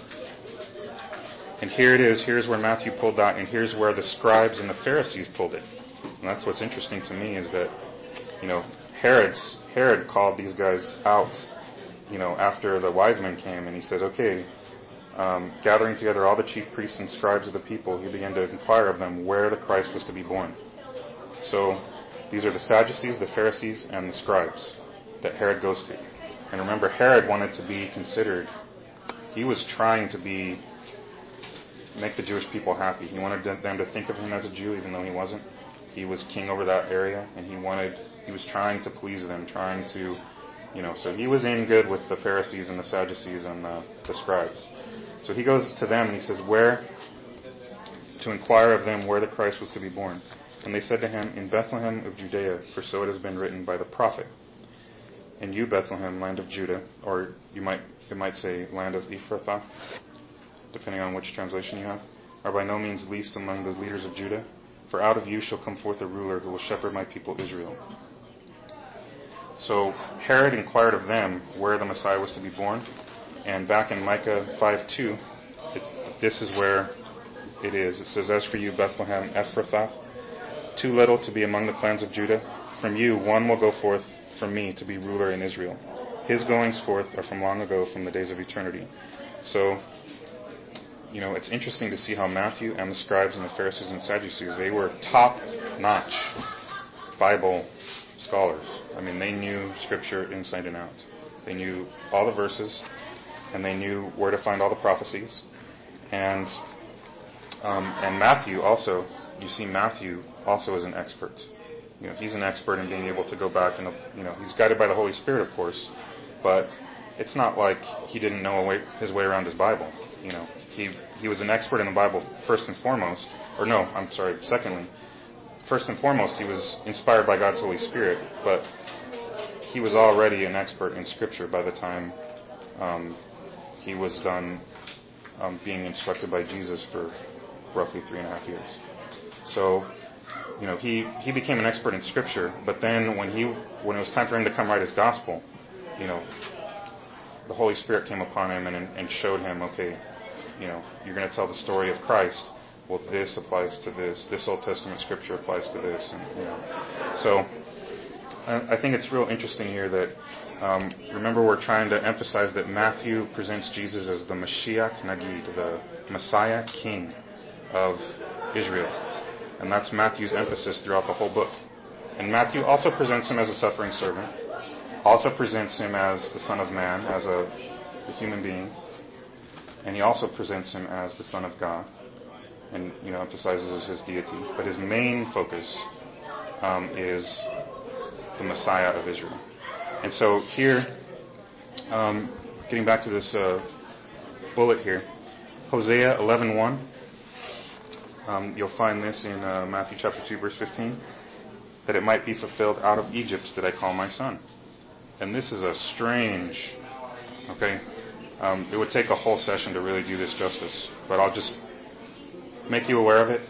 And here it is. Here's where Matthew pulled that, and here's where the scribes and the Pharisees pulled it. And that's what's interesting to me is that, Herod called these guys out, after the wise men came, and he said, okay, gathering together all the chief priests and scribes of the people, he began to inquire of them where the Christ was to be born. So these are the Sadducees, the Pharisees, and the scribes that Herod goes to. And remember, Herod wanted to be considered, he was trying to make the Jewish people happy. He wanted them to think of him as a Jew, even though he wasn't. He was king over that area, and he was trying to please them, so he was in good with the Pharisees and the Sadducees and the scribes. So he goes to them and he says, to inquire of them where the Christ was to be born. And they said to him, in Bethlehem of Judea, for so it has been written by the prophet. And you, Bethlehem, land of Judah, or it might say land of Ephrathah, depending on which translation you have, are by no means least among the leaders of Judah, for out of you shall come forth a ruler who will shepherd my people Israel. So Herod inquired of them where the Messiah was to be born, and back in Micah 5:2, this is where it is. It says, as for you, Bethlehem Ephrathah, too little to be among the clans of Judah, from you one will go forth from me to be ruler in Israel. His goings forth are from long ago, from the days of eternity. So, it's interesting to see how Matthew and the scribes and the Pharisees and Sadducees, they were top-notch Bible scholars. They knew Scripture inside and out. They knew all the verses, and they knew where to find all the prophecies. And Matthew also, you see Matthew also is an expert. He's an expert in being able to go back and, he's guided by the Holy Spirit, of course, but it's not like he didn't know his way around his Bible. He was an expert in the Bible secondly. First and foremost, he was inspired by God's Holy Spirit, but he was already an expert in Scripture by the time he was done being instructed by Jesus for roughly 3.5 years. So, he became an expert in Scripture, but then when it was time for him to come write his gospel, the Holy Spirit came upon him and showed him, okay, you're going to tell the story of Christ, well, this applies to this. This Old Testament scripture applies to this, and so I think it's real interesting here that remember we're trying to emphasize that Matthew presents Jesus as the Mashiach Nagid, the Messiah King of Israel, and that's Matthew's emphasis throughout the whole book. And Matthew also presents him as a suffering servant, also presents him as the Son of Man, as a human being, and he also presents him as the Son of God, and emphasizes his deity. But his main focus is the Messiah of Israel. And so here, getting back to this bullet here, Hosea 11:1. You'll find this in Matthew chapter 2, verse 15. That it might be fulfilled, out of Egypt did I call my son. And this is a strange, okay? It would take a whole session to really do this justice, but I'll just make you aware of it.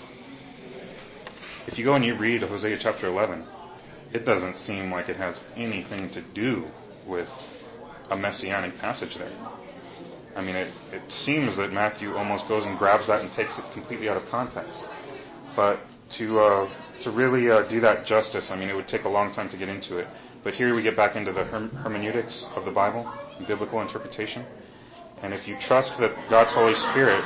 If you go and you read Hosea chapter 11, it doesn't seem like it has anything to do with a messianic passage there. I mean, it seems that Matthew almost goes and grabs that and takes it completely out of context. But to really do that justice, I mean, it would take a long time to get into it. But here we get back into the hermeneutics of the Bible, biblical interpretation. And if you trust that God's Holy Spirit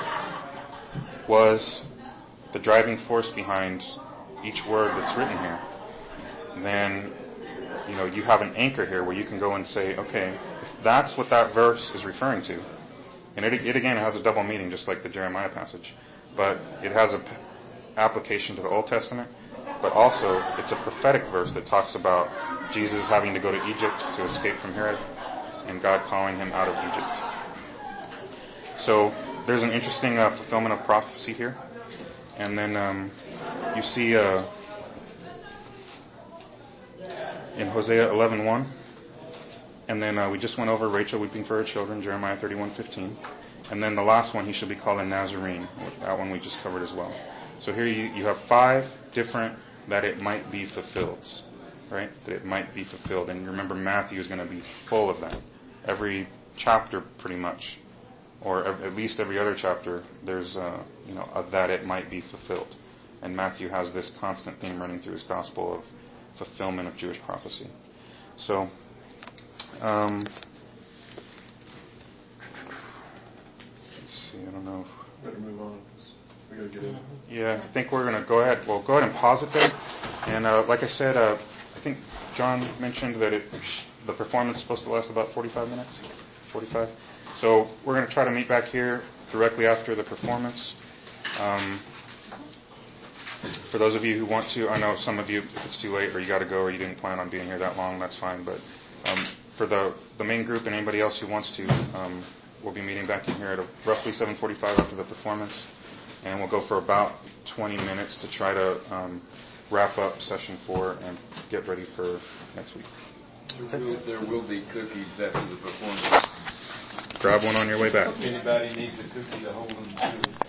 was the driving force behind each word that's written here, then you have an anchor here where you can go and say, okay, if that's what that verse is referring to, and it again has a double meaning, just like the Jeremiah passage, but it has an application to the Old Testament, but also it's a prophetic verse that talks about Jesus having to go to Egypt to escape from Herod, and God calling him out of Egypt. So there's an interesting fulfillment of prophecy here. And then you see in Hosea 11:1, and then we just went over Rachel weeping for her children, Jeremiah 31:15, and then the last one, he shall be called a Nazarene. That one we just covered as well. So here you have 5 different that it might be fulfilled, right? That it might be fulfilled, and remember Matthew is going to be full of that. Every chapter, pretty much, or at least every other chapter, there's a that it might be fulfilled. And Matthew has this constant theme running through his gospel of fulfillment of Jewish prophecy. So, let's see, I don't know. Better move on. We gotta get in. Yeah, I think we're going to go ahead. Well, go ahead and pause it there. And like I said, I think John mentioned that the performance is supposed to last about 45 minutes. 45. So we're going to try to meet back here directly after the performance. For those of you who want to, I know some of you, if it's too late or you got to go or you didn't plan on being here that long, that's fine. But for the main group and anybody else who wants to, we'll be meeting back in here at roughly 7:45 after the performance. And we'll go for about 20 minutes to try to wrap up session 4 and get ready for next week. There will be cookies after the performance. Grab one on your way back. If anybody needs a cookie to hold them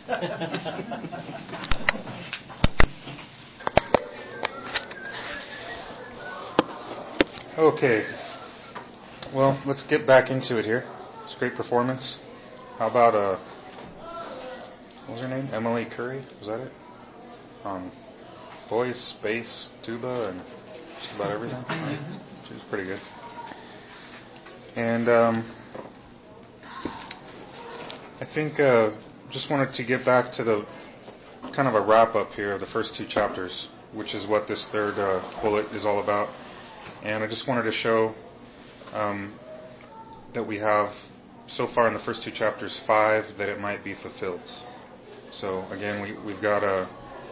to. Okay. Well, let's get back into it here. It's a great performance. How about, what was her name? Emily Curry? Was that it? Voice, bass, tuba, and just about everything. Right? She was pretty good. And I think just wanted to get back to the kind of a wrap-up here of the first 2 chapters, which is what this third bullet is all about. And I just wanted to show that we have, so far in the first 2 chapters, 5 that it might be fulfilled. So again, we've got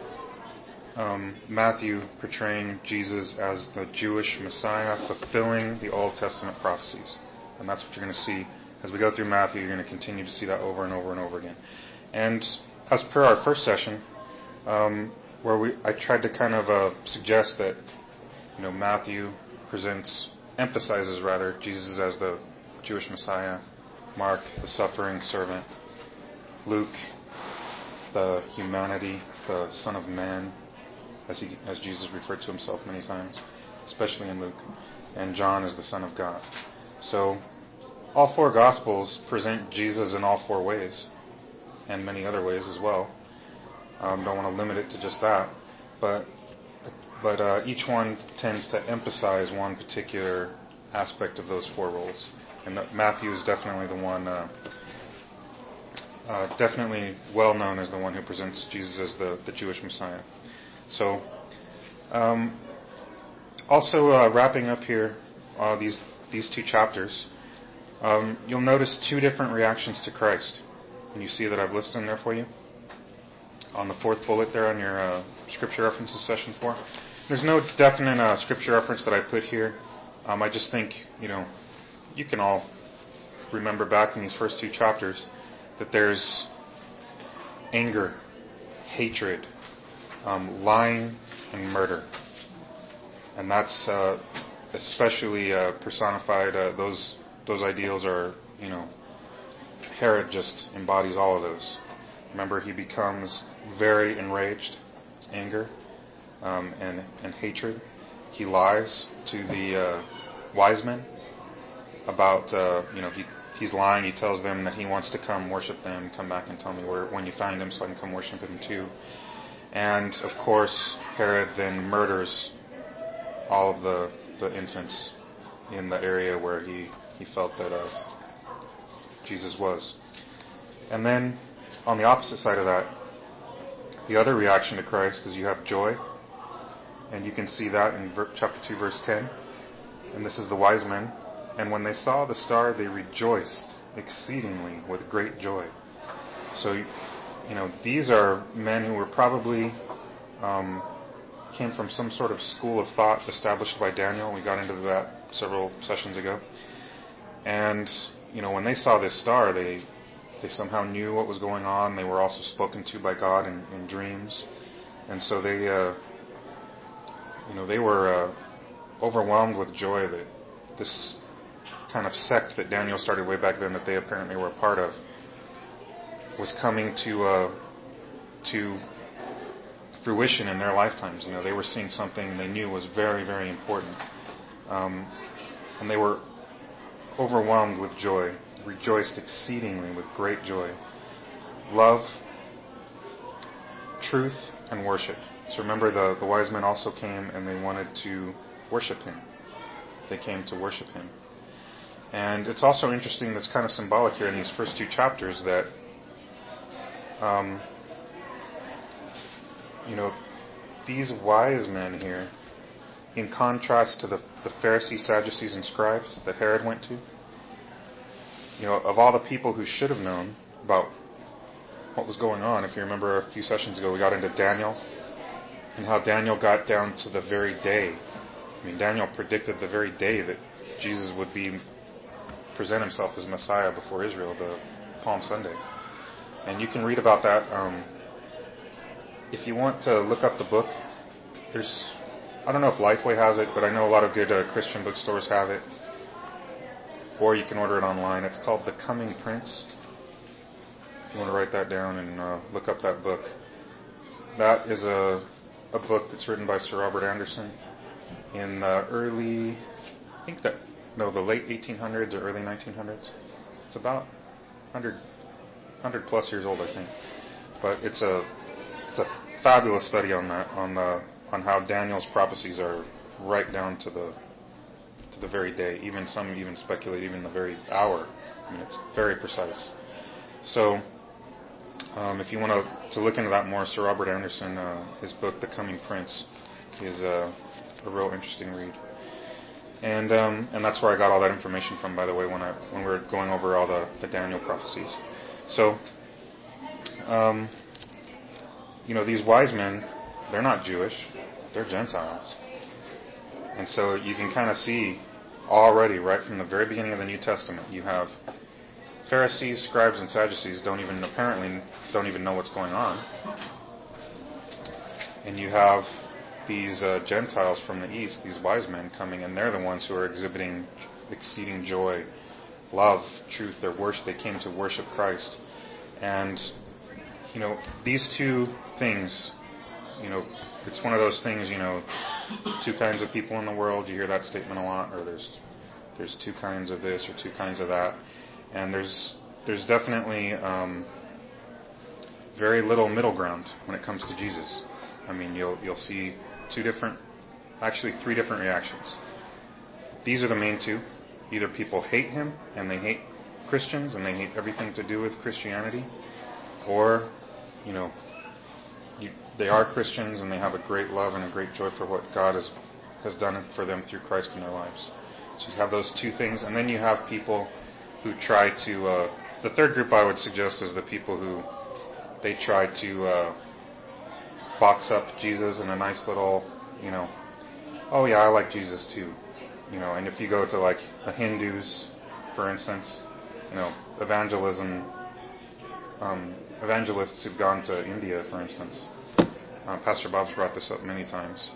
Matthew portraying Jesus as the Jewish Messiah, fulfilling the Old Testament prophecies. And that's what you're going to see. As we go through Matthew, you're going to continue to see that over and over and over again. And as per our first session, where I tried to kind of suggest that Matthew emphasizes rather Jesus as the Jewish Messiah, Mark the suffering servant, Luke the humanity, the Son of Man, as Jesus referred to himself many times, especially in Luke, and John as the Son of God. So all 4 Gospels present Jesus in all 4 ways, and many other ways as well. Don't want to limit it to just that, but each one tends to emphasize one particular aspect of those four roles. And Matthew is definitely the one, definitely well known as the one who presents Jesus as the Jewish Messiah. So, also wrapping up here these two chapters, you'll notice two different reactions to Christ. And you see that I've listed them there for you on the fourth bullet there on your scripture references session 4. There's no definite scripture reference that I put here. I just think, you can all remember back in these first two chapters that there's anger, hatred, lying, and murder. And that's especially personified, those ideals are, Herod just embodies all of those. Remember, he becomes very enraged, anger, and hatred. He lies to the wise men about, he's lying. He tells them that he wants to come worship them, come back and tell me when you find him so I can come worship him too. And, of course, Herod then murders all of the infants in the area where he felt that Jesus was. And then, on the opposite side of that, the other reaction to Christ is you have joy. And you can see that in chapter 2, verse 10. And this is the wise men. And when they saw the star, they rejoiced exceedingly with great joy. So, these are men who were probably came from some sort of school of thought established by Daniel. We got into that several sessions ago. And, when they saw this star, they somehow knew what was going on. They were also spoken to by God in dreams. And so they were overwhelmed with joy that this kind of sect that Daniel started way back then, that they apparently were a part of, was coming to fruition in their lifetimes. They were seeing something they knew was very, very important. And they were overwhelmed with joy, rejoiced exceedingly with great joy. Love, truth, and worship. So remember, the wise men also came and they wanted to worship him. They came to worship him. And it's also interesting, that's kind of symbolic here in these first two chapters, that these wise men here, in contrast to the Pharisees, Sadducees, and scribes that Herod went to, of all the people who should have known about what was going on, if you remember a few sessions ago, we got into Daniel, and how Daniel got down to the very day. Daniel predicted the very day that Jesus would present himself as Messiah before Israel, the Palm Sunday. And you can read about that. If you want to look up the book, I don't know if Lifeway has it, but I know a lot of good Christian bookstores have it. Or you can order it online. It's called The Coming Prince. If you want to write that down and look up that book. That is a book that's written by Sir Robert Anderson in the late 1800s or early 1900s. It's about 100 plus years old, I think. But it's a fabulous study on that, on how Daniel's prophecies are right down to the very day. Some even speculate even the very hour. It's very precise. So, if you want to look into that more, Sir Robert Anderson, his book The Coming Prince, is a real interesting read. And that's where I got all that information from, by the way, when we were going over all the Daniel prophecies. So, these wise men, they're not Jewish, they're Gentiles. And so you can kind of see already, right from the very beginning of the New Testament, you have Pharisees, scribes, and Sadducees apparently don't even know what's going on. And you have these Gentiles from the east, these wise men coming, and they're the ones who are exhibiting exceeding joy, love, truth, their worship. They came to worship Christ. And, these two things, it's one of those things, two kinds of people in the world. You hear that statement a lot, or there's two kinds of this or two kinds of that. And there's definitely very little middle ground when it comes to Jesus. I mean, you'll see three different reactions. These are the main two. Either people hate him and they hate Christians and they hate everything to do with Christianity, or, they are Christians and they have a great love and a great joy for what God has done for them through Christ in their lives. So you have those two things, and then you have people who try to, the third group I would suggest is the people who, they try to box up Jesus in a nice little, oh yeah, I like Jesus too. And if you go to like the Hindus, for instance, evangelists who've gone to India, for instance, Pastor Bob's brought this up many times.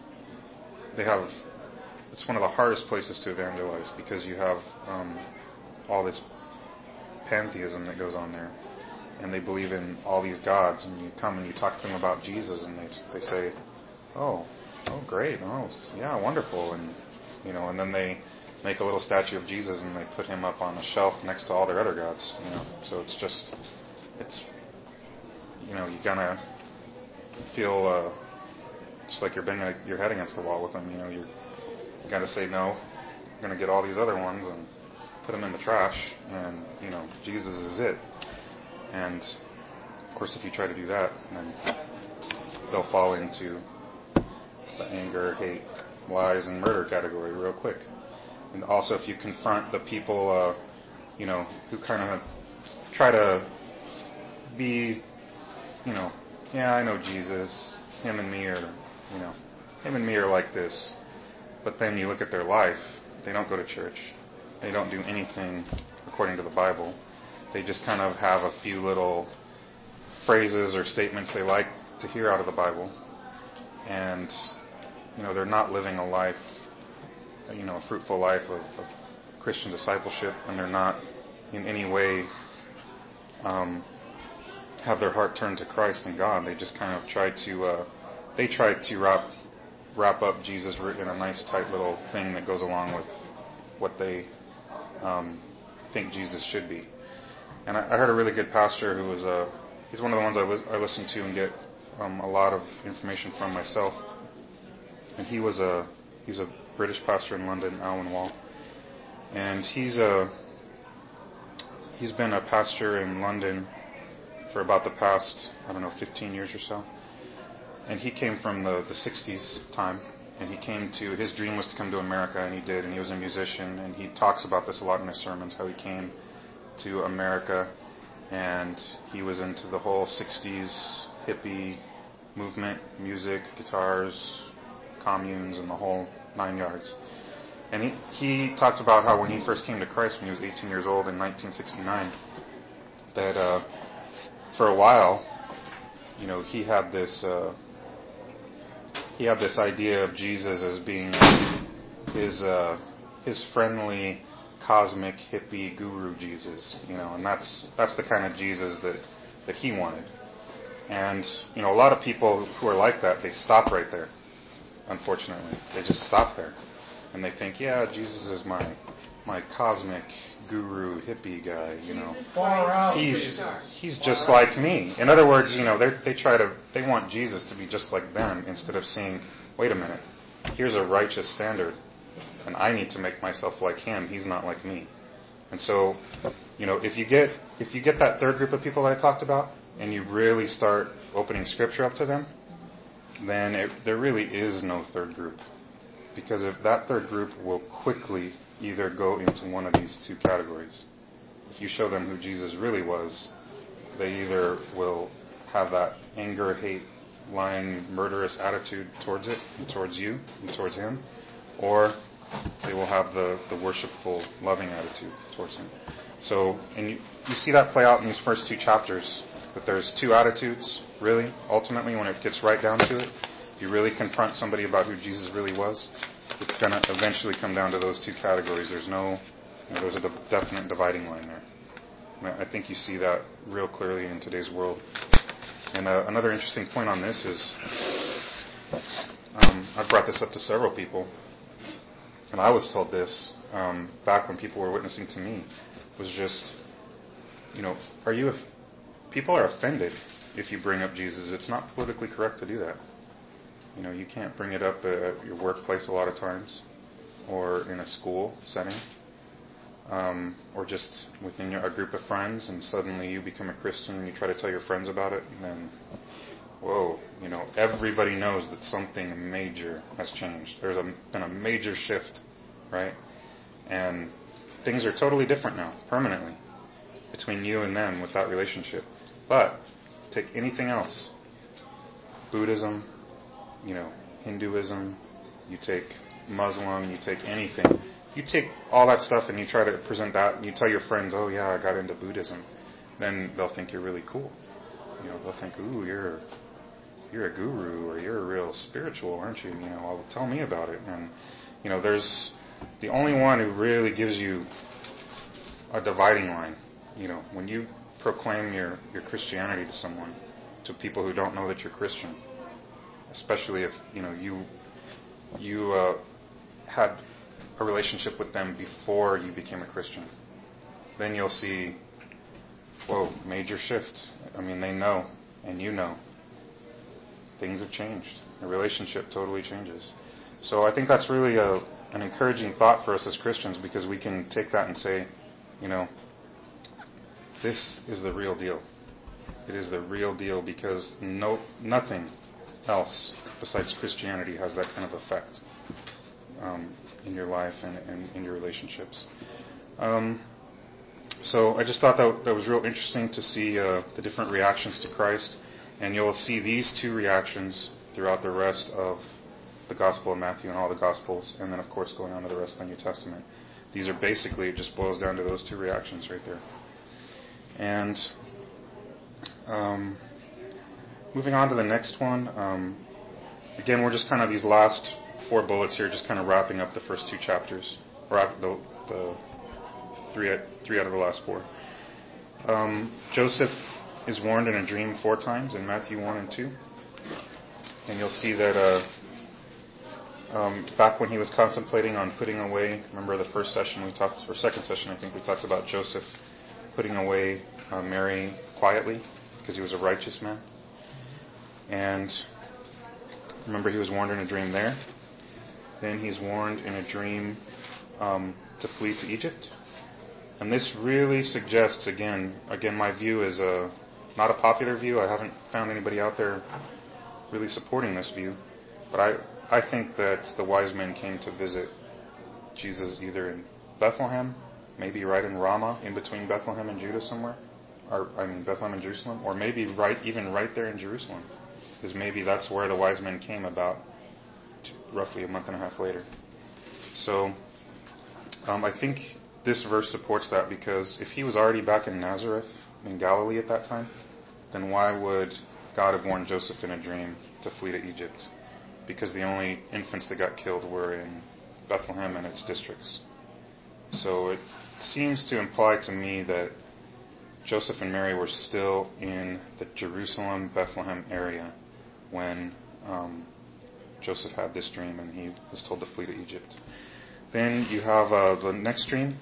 It's one of the hardest places to evangelize because you have all this pantheism that goes on there, and they believe in all these gods, and you come and you talk to them about Jesus, and they say, oh great, oh yeah, wonderful, and and then they make a little statue of Jesus and they put him up on a shelf next to all their other gods, So it's you kind of feel just like you're banging your head against the wall with them. You got to say no. You're going to get all these other ones and put them in the trash, and Jesus is it. And of course, if you try to do that, then they'll fall into the anger, hate, lies, and murder category real quick. And also, if you confront the people, who kind of try to be, yeah, I know Jesus, him and me are like this. But then you look at their life, they don't go to church. They don't do anything according to the Bible. They just kind of have a few little phrases or statements they like to hear out of the Bible. And, they're not living a life, a fruitful life of Christian discipleship, and they're not in any way have their heart turned to Christ and God. They just kind of try to wrap up Jesus in a nice tight little thing that goes along with what they think Jesus should be. And I heard a really good pastor who was he's one of the ones I listen to and get a lot of information from myself. And he's a British pastor in London, Alan Wall, and he's been a pastor in London for about the past 15 years or so. And he came from the 60s time, and his dream was to come to America, and he did, and he was a musician, and he talks about this a lot in his sermons, how he came to America, and he was into the whole 60s hippie movement, music, guitars, communes, and the whole 9 yards. And he talked about how when he first came to Christ when he was 18 years old in 1969, that for a while, he had this idea of Jesus as being his friendly, cosmic, hippie guru Jesus, and that's the kind of Jesus that he wanted. And a lot of people who are like that, they stop right there. Unfortunately, they just stop there, and they think, yeah, Jesus is my cosmic guru hippie guy. He's just like me. In other words, they want Jesus to be just like them instead of seeing, wait a minute, here's a righteous standard, and I need to make myself like him. He's not like me. And so, if you get that third group of people that I talked about, and you really start opening Scripture up to them, then there really is no third group. Because if that third group will quickly either go into one of these two categories. If you show them who Jesus really was, they either will have that anger, hate, lying, murderous attitude towards it, and towards you, and towards him, or they will have the worshipful, loving attitude towards him. So, and you see that play out in these first two chapters, that there's two attitudes, really, ultimately, when it gets right down to it. If you really confront somebody about who Jesus really was, it's going to eventually come down to those two categories. There's a definite dividing line there. And I think you see that real clearly in today's world. And another interesting point on this is, I've brought this up to several people, and I was told this back when people were witnessing to me, was just, people are offended if you bring up Jesus. It's not politically correct to do that. You know, you can't bring it up at your workplace a lot of times, or in a school setting, or just within a group of friends, and suddenly you become a Christian and you try to tell your friends about it, and then, whoa, you know, everybody knows that something major has changed. There's been a major shift, right? And things are totally different now, permanently, between you and them with that relationship. But take anything else, Buddhism, you know, Hinduism, you take Muslim, you take anything. You take all that stuff and you try to present that, and you tell your friends, oh yeah, I got into Buddhism, then they'll think you're really cool. You know, they'll think, ooh, you're a guru, or you're a real spiritual, aren't you? You know, well, tell me about it. And, you know, there's the only one who really gives you a dividing line. You know, when you proclaim your Christianity to someone, to people who don't know that you're Christian, especially if, you know, you had a relationship with them before you became a Christian, then you'll see, whoa, major shift. I mean, they know, and you know. Things have changed. The relationship totally changes. So I think that's really an encouraging thought for us as Christians, because we can take that and say, you know, this is the real deal. It is the real deal, because nothing else besides Christianity has that kind of effect in your life and in your relationships. So I just thought that was real interesting to see the different reactions to Christ. And you'll see these two reactions throughout the rest of the Gospel of Matthew and all the Gospels, and then, of course, going on to the rest of the New Testament. These are basically, it just boils down to those two reactions right there. And moving on to the next one, again, we're just kind of these last 4 bullets here, just kind of wrapping up the first 2 chapters, or the 3 out of the last 4. Joseph is warned in a dream 4 times in Matthew 1 and 2. And you'll see that back when he was contemplating on putting away, remember the first session we talked, or second session I think we talked about Joseph putting away Mary quietly because he was a righteous man. And remember, he was warned in a dream there. Then he's warned in a dream to flee to Egypt. And this really suggests, again, my view is not a popular view. I haven't found anybody out there really supporting this view. But I think that the wise men came to visit Jesus either in Bethlehem, maybe right in Ramah, in between Bethlehem and Judah somewhere. Bethlehem and Jerusalem. Or maybe even right there in Jerusalem. Because maybe that's where the wise men came about roughly a month and a half later. So I think this verse supports that, because if he was already back in Nazareth, in Galilee at that time, then why would God have warned Joseph in a dream to flee to Egypt? Because the only infants that got killed were in Bethlehem and its districts. So it seems to imply to me that Joseph and Mary were still in the Jerusalem, Bethlehem area when Joseph had this dream and he was told to flee to Egypt. Then you have the next dream.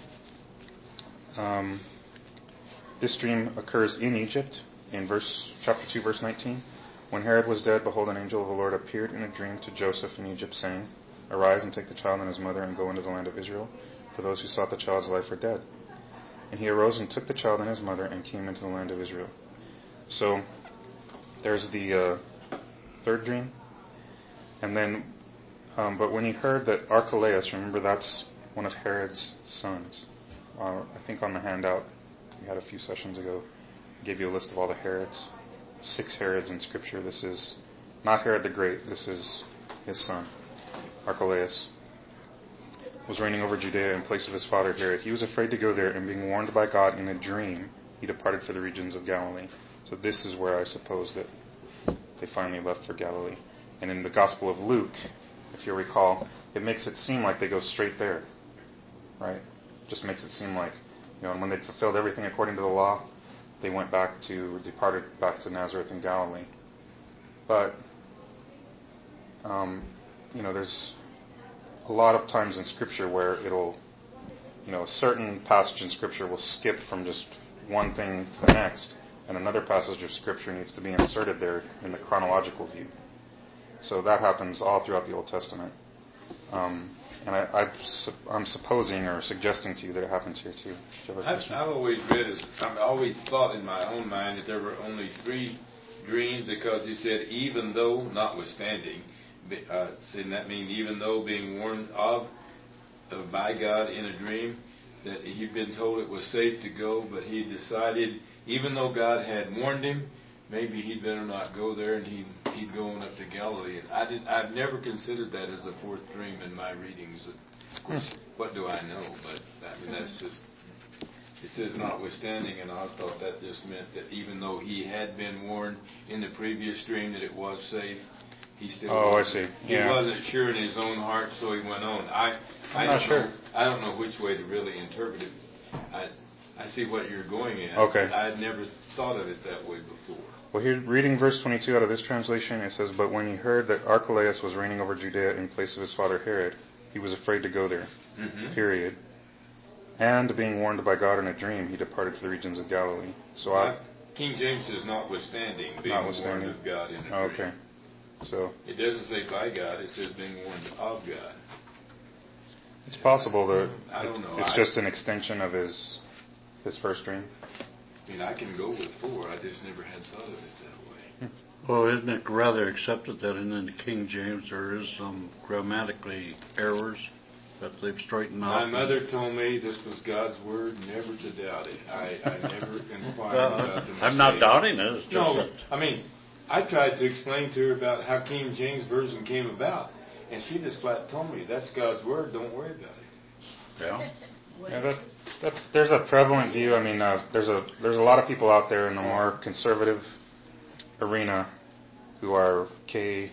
This dream occurs in Egypt in chapter 2, verse 19. When Herod was dead, behold, an angel of the Lord appeared in a dream to Joseph in Egypt, saying, Arise and take the child and his mother and go into the land of Israel, for those who sought the child's life are dead. And he arose and took the child and his mother and came into the land of Israel. So there's the third dream. And then, but when he heard that Archelaus, remember that's one of Herod's sons. I think on the handout we had a few sessions ago, I gave you a list of all the Herods. 6 Herods in Scripture. This is not Herod the Great. This is his son, Archelaus, was reigning over Judea in place of his father Herod. He was afraid to go there, and being warned by God in a dream, he departed for the regions of Galilee. So this is where I suppose that they finally left for Galilee. And in the Gospel of Luke, if you recall, it makes it seem like they go straight there, right? Just makes it seem like, and when they'd fulfilled everything according to the law, they departed back to Nazareth in Galilee. But, there's a lot of times in Scripture where it'll, a certain passage in Scripture will skip from just one thing to the next, and another passage of Scripture needs to be inserted there in the chronological view. So that happens all throughout the Old Testament. And I'm supposing or suggesting to you that it happens here too. I've always read, I've always thought in my own mind that there were only 3 dreams, because he said, even though, notwithstanding, saying that means even though being warned of by God in a dream, that he'd been told it was safe to go, but he decided, even though God had warned him, maybe he'd better not go there, and he'd go on up to Galilee. And I've never considered that as a 4th dream in my readings. Of course, what do I know? But I mean, that's just, it says notwithstanding, and I thought that just meant that even though he had been warned in the previous dream that it was safe, he still wasn't, he wasn't sure in his own heart, so he went on. I'm not sure. I don't know which way to really interpret it. I see what you're going at. Okay. I had never thought of it that way before. Well, here, reading verse 22 out of this translation, it says, "But when he heard that Archelaus was reigning over Judea in place of his father Herod, he was afraid to go there." Period. And being warned by God in a dream, he departed to the regions of Galilee. So King James says notwithstanding, being warned of God in a dream. Okay. So it doesn't say by God, it says being warned of God. It's possible that I don't know. It's just an extension of his first dream. I mean, I can go with 4. I just never had thought of it that way. Well, isn't it rather accepted that in the King James there is some grammatically errors that they've straightened out? My mother told me this was God's word, never to doubt it. I never inquired about the mistakes. I'm not doubting it. It's just I mean, I tried to explain to her about how King James Version came about, and she just flat told me, that's God's word, don't worry about it. Yeah. There's a prevalent view. I mean, there's a lot of people out there in the more conservative arena who are KJVO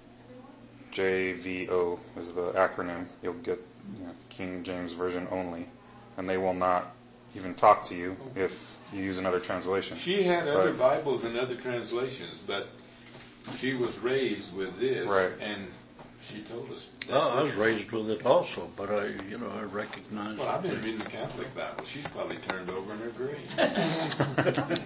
is the acronym. You'll get King James Version only, and they will not even talk to you if you use another translation. She had other Bibles and other translations, but she was raised with this, right. And she told us. I was raised with it also, but I recognize. Well, I've been reading the Catholic Bible. She's probably turned over in her grave.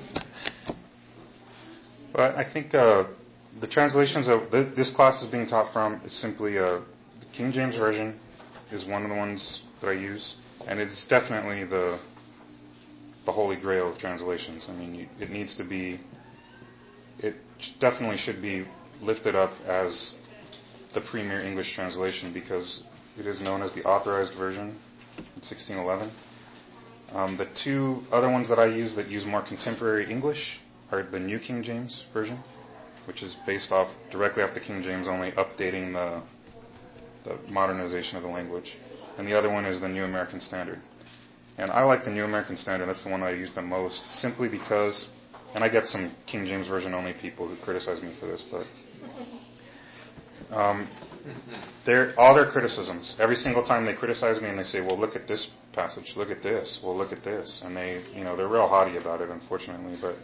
But I think the translations of this class is being taught from is simply the King James Version is one of the ones that I use, and it's definitely the holy grail of translations. I mean, it needs to be. It definitely should be lifted up as the premier English translation because it is known as the Authorized Version in 1611. The 2 other ones that I use that use more contemporary English are the New King James Version, which is based directly off the King James, only updating the modernization of the language. And the other one is the New American Standard. And I like the New American Standard. That's the one I use the most, simply because, and I get some King James Version only people who criticize me for this, but all their criticisms, every single time they criticize me and they say, well, look at this passage, look at this, well, look at this. And they're real haughty about it, unfortunately. But,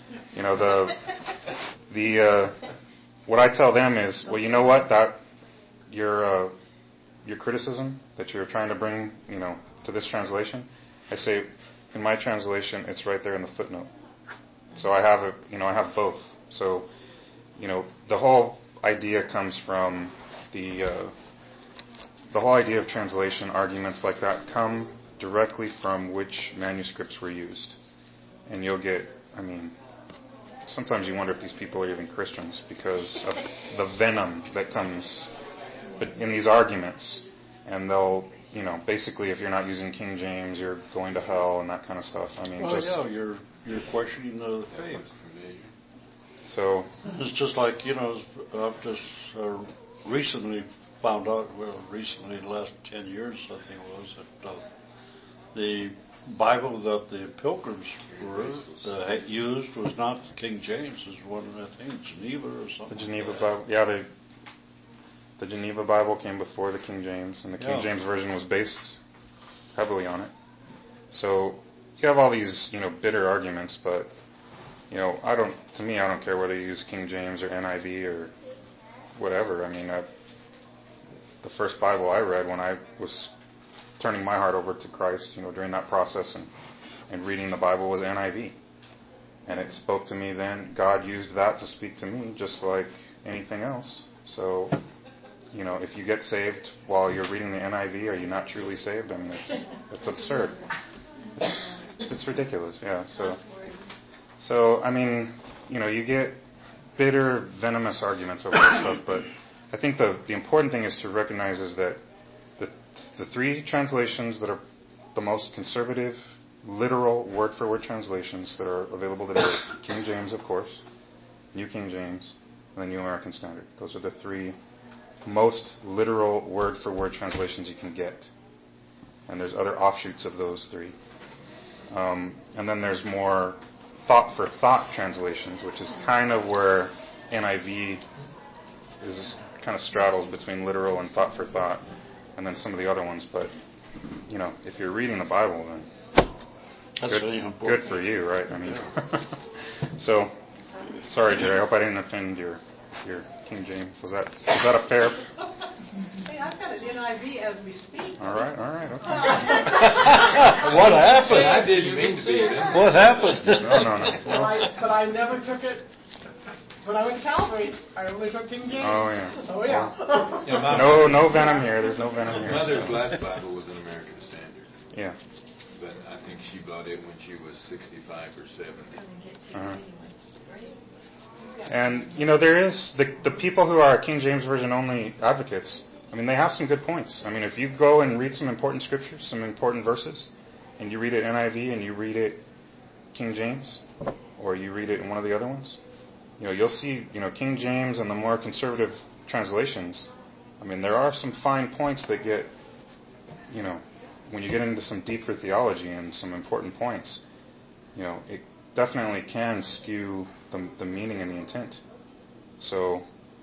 what I tell them is, well, you know what, that your criticism that you're trying to bring, to this translation, I say, in my translation, it's right there in the footnote. So I have I have both. So, the whole idea comes from the whole idea of translation arguments like that come directly from which manuscripts were used. And you'll get, sometimes you wonder if these people are even Christians because of the venom that comes in these arguments. And they'll, basically if you're not using King James, you're going to hell and that kind of stuff. You're questioning the faith. So it's just like, I've just recently found out, recently, the last 10 years, I think it was, that the Bible that the Pilgrims used was not the King James. It was one, I think, Geneva or something. The Geneva Bible, the Geneva Bible came before the King James, and the King James Version was based heavily on it. So you have all these, bitter arguments, but I don't care whether you use King James or NIV or whatever. The first Bible I read when I was turning my heart over to Christ, during that process and reading the Bible was NIV. and it spoke to me then. God used that to speak to me, just like anything else. So, if you get saved while you're reading the NIV, are you not truly saved? I mean, it's absurd. It's ridiculous, yeah. So I mean, you get bitter, venomous arguments over this stuff, but I think the important thing is to recognize is that the three translations that are the most conservative, literal, word-for-word translations that are available today, King James, of course, New King James, and the New American Standard. Those are the three most literal, word-for-word translations you can get. And there's other offshoots of those three. And then there's more thought-for-thought translations, which is kind of where NIV is kind of straddles between literal and thought-for-thought, and then some of the other ones. But, if you're reading the Bible, then good for you, right? I mean, so, sorry, Jerry, I hope I didn't offend your King James. Was that a fair? Hey, I've got an NIV as we speak. All right, okay. What happened? I didn't mean to be there. What happened? No. But I never took it. When I went to Calvary, I only took King James. Oh, yeah. Oh, yeah. Yeah, No venom here. There's no venom here. Mother's last Bible was an American Standard, Yeah. but I think she bought it when she was 65 or 70. Uh-huh. And, there is the people who are King James Version only advocates. I mean, they have some good points. I mean, if you go and read some important scriptures, some important verses, and you read it NIV and you read it King James, or you read it in one of the other ones, you'll see, King James and the more conservative translations. I mean, there are some fine points that get, when you get into some deeper theology and some important points, it definitely can skew the meaning and the intent. So,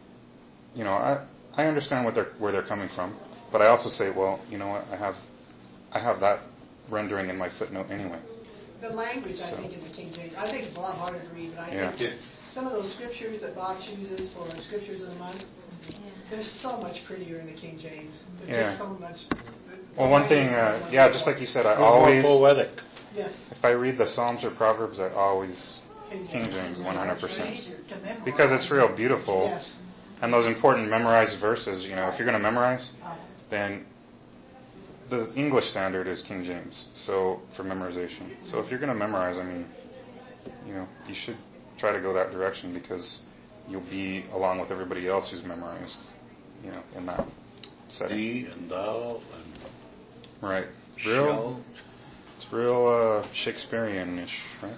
I understand where they're coming from, but I also say, well, you know what, I have that rendering in my footnote anyway. The language, I think, in the King James, I think it's a lot harder to read, but I Yeah. think some of those scriptures that Bob chooses for Scriptures of the Month, they're so much prettier in the King James. They're just so much. Well, one thing, just like you said, I More always, poetic. Yes. if I read the Psalms or Proverbs, I always King James 100%. Because it's real beautiful. Yes. And those important memorized verses, if you're going to memorize, then the English standard is King James, so for memorization. So if you're going to memorize, I mean, you should try to go that direction because you'll be along with everybody else who's memorized, in that setting. Thee and thou and Right. shall. It's real Shakespearean-ish, right?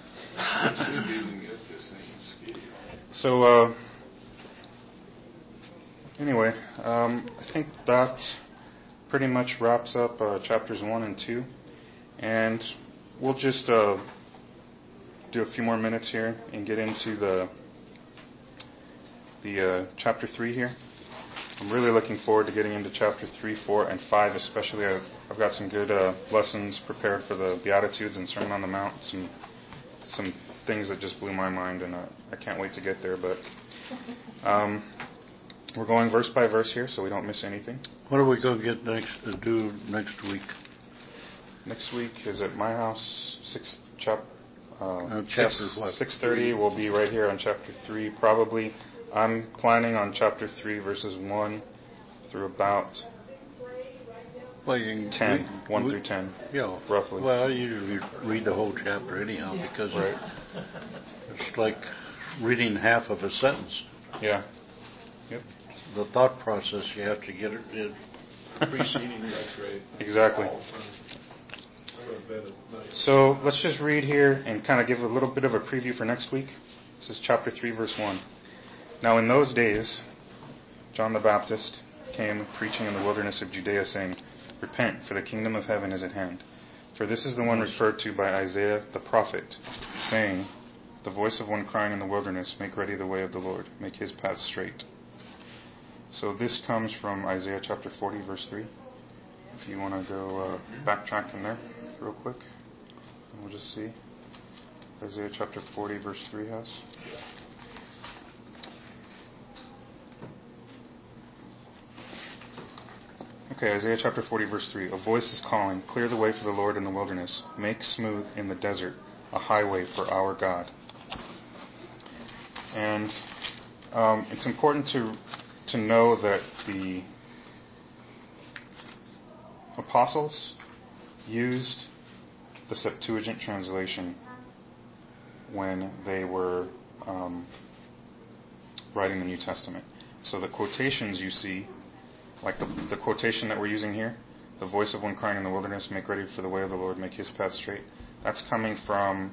So, anyway, I think that pretty much wraps up chapters 1 and 2. And we'll just do a few more minutes here and get into the chapter 3 here. I'm really looking forward to getting into chapter 3, 4, and 5 especially. I've got some good lessons prepared for the Beatitudes and Sermon on the Mount, some things that just blew my mind, and I can't wait to get there. But we're going verse by verse here, so we don't miss anything. What are we going to get do next week? Next week is at my house, Chapter 6:30. We'll be right here on chapter 3, probably. I'm planning on chapter 3, verses 1 through about 10, 1 through 10, roughly. Well, I usually read the whole chapter anyhow because it's like reading half of a sentence. Yeah. Yep. The thought process, you have to get it in preceding. That's right. Exactly. So let's just read here and kind of give a little bit of a preview for next week. This is chapter 3, verse 1. Now in those days, John the Baptist came preaching in the wilderness of Judea, saying, "Repent, for the kingdom of heaven is at hand. For this is the one referred to by Isaiah the prophet, saying, the voice of one crying in the wilderness, make ready the way of the Lord, make his path straight." So this comes from Isaiah chapter 40, verse 3. If you want to go backtrack in there real quick, and we'll just see. Isaiah chapter 40, verse 3 has. Okay, Isaiah chapter 40, verse 3. A voice is calling, "Clear the way for the Lord in the wilderness. Make smooth in the desert a highway for our God." And it's important to know that the apostles used the Septuagint translation when they were writing the New Testament. So the quotations you see, like the quotation that we're using here, the voice of one crying in the wilderness, make ready for the way of the Lord, make his path straight, that's coming from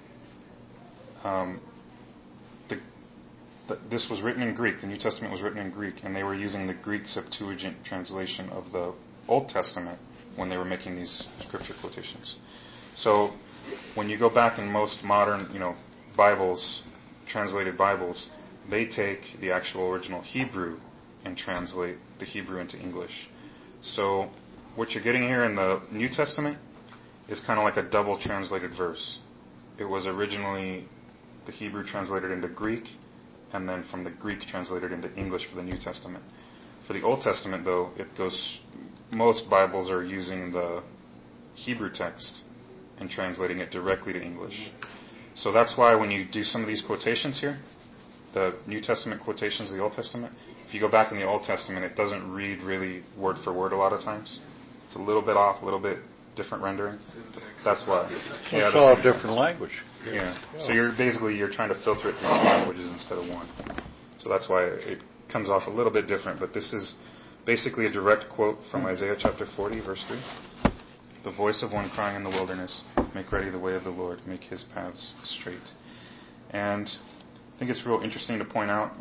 this was written in Greek. The New Testament was written in Greek, and they were using the Greek Septuagint translation of the Old Testament when they were making these scripture quotations. So when you go back in most modern, Bibles, translated Bibles, they take the actual original Hebrew and translate the Hebrew into English. So what you're getting here in the New Testament is kind of like a double translated verse. It was originally the Hebrew translated into Greek, and then from the Greek translated into English for the New Testament. For the Old Testament, though, most Bibles are using the Hebrew text and translating it directly to English. So that's why when you do some of these quotations here, the New Testament quotations of the Old Testament, if you go back in the Old Testament, it doesn't read really word for word a lot of times. It's a little bit off, a little bit different rendering. That's why. It's all a different language. Yeah. So you're trying to filter it through two languages instead of one. So that's why it comes off a little bit different. But this is basically a direct quote from Isaiah chapter 40, verse 3. The voice of one crying in the wilderness, make ready the way of the Lord, make his paths straight. And I think it's real interesting to point out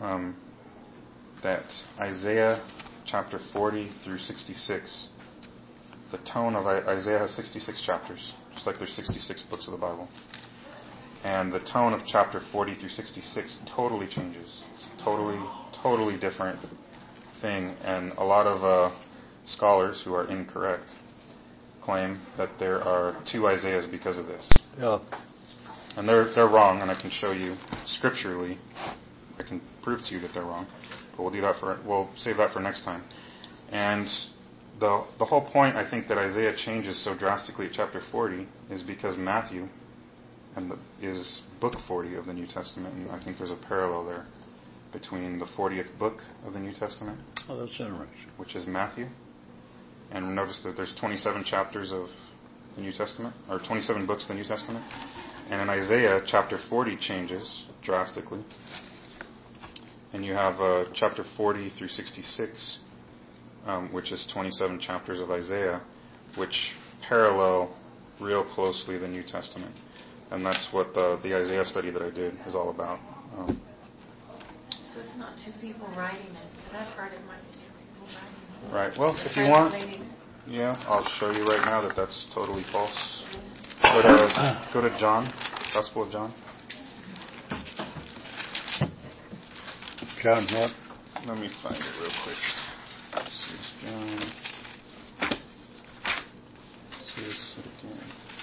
that Isaiah chapter 40 through 66, the tone of Isaiah has 66 chapters, just like there's 66 books of the Bible. And the tone of chapter 40 through 66 totally changes. It's a totally different thing. And a lot of scholars who are incorrect claim that there are two Isaiahs because of this. Yeah. And they're wrong, and I can show you scripturally. I can prove to you that they're wrong. But we'll save that for next time. And the whole point, I think, that Isaiah changes so drastically at chapter 40 is because Matthew is book 40 of the New Testament, and I think there's a parallel there between the 40th book of the New Testament. Oh, that's interesting. Which is Matthew. And notice that there's 27 chapters of the New Testament, or 27 books of the New Testament. And in Isaiah, chapter 40 changes drastically. And you have chapter 40 through 66, which is 27 chapters of Isaiah, which parallel real closely the New Testament. And that's what the Isaiah study that I did is all about. So it's not two people writing it. For that part, it might be two people writing it. Right. Well, if you want, I'll show you right now that that's totally false. Go to John, Gospel of John. John what? Let me find it real quick. This is John. See this again.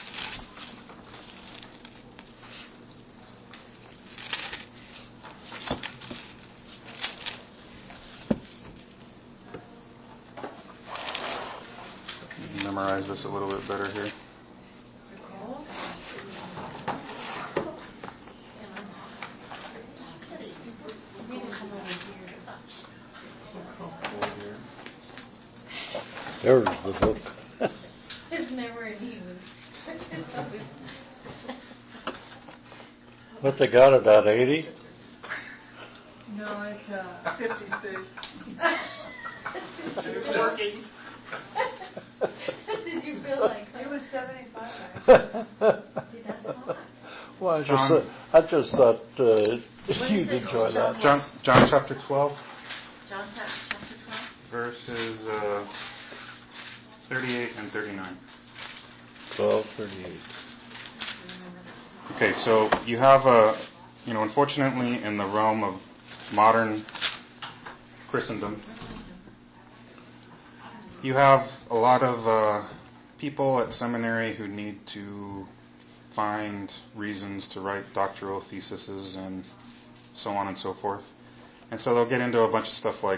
Memorize this a little bit better here. There's the book. It's never in use. What they got it at 80? No, it's 56. It's working. Did you feel like It was 75. See, that's not. Well, I just thought you'd enjoy that. John chapter 12. John chapter 12? Verses 38 and 39. 12:38. Okay, so you have unfortunately in the realm of modern Christendom, you have a lot of people at seminary who need to find reasons to write doctoral theses and so on and so forth. And so they'll get into a bunch of stuff like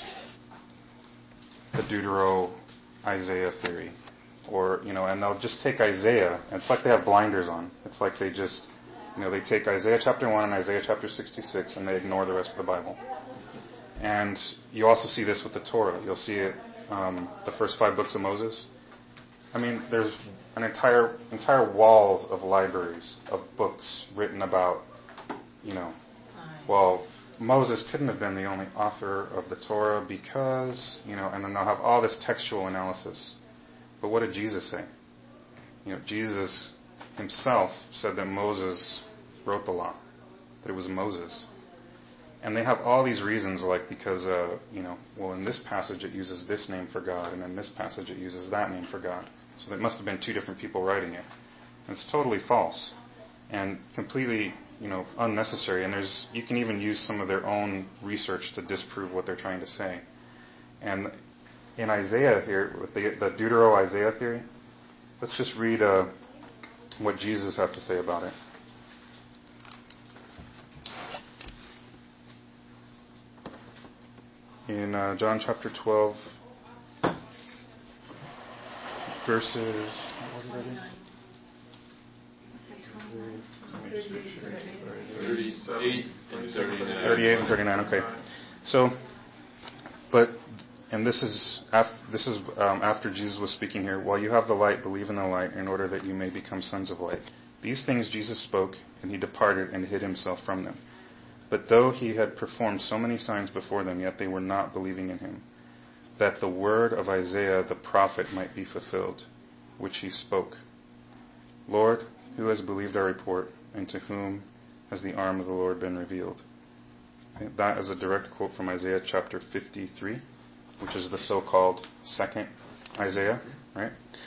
the Deutero-Isaiah theory. Or, and they'll just take Isaiah, and it's like they have blinders on. It's like they just They take Isaiah chapter 1 and Isaiah chapter 66 and they ignore the rest of the Bible. And you also see this with the Torah. You'll see it, the first 5 books of Moses. There's an entire walls of libraries of books written about, well, Moses couldn't have been the only author of the Torah because, and then they'll have all this textual analysis. But what did Jesus say? Jesus himself said that Moses wrote the law, that it was Moses. And they have all these reasons, like because, well, in this passage it uses this name for God, and in this passage it uses that name for God. So there must have been 2 different people writing it. And it's totally false and completely, unnecessary. And you can even use some of their own research to disprove what they're trying to say. And in Isaiah here, with the Deutero-Isaiah theory, let's just read what Jesus has to say about it. In John chapter 12, verses, what was it again? 38 and 39. 38 and 39, okay. So, and this is after Jesus was speaking here. While you have the light, believe in the light, in order that you may become sons of light. These things Jesus spoke, and he departed and hid himself from them. But though he had performed so many signs before them, yet they were not believing in him, that the word of Isaiah the prophet might be fulfilled, which he spoke. Lord, who has believed our report, and to whom has the arm of the Lord been revealed? Okay, that is a direct quote from Isaiah chapter 53, which is the so-called second Isaiah, right?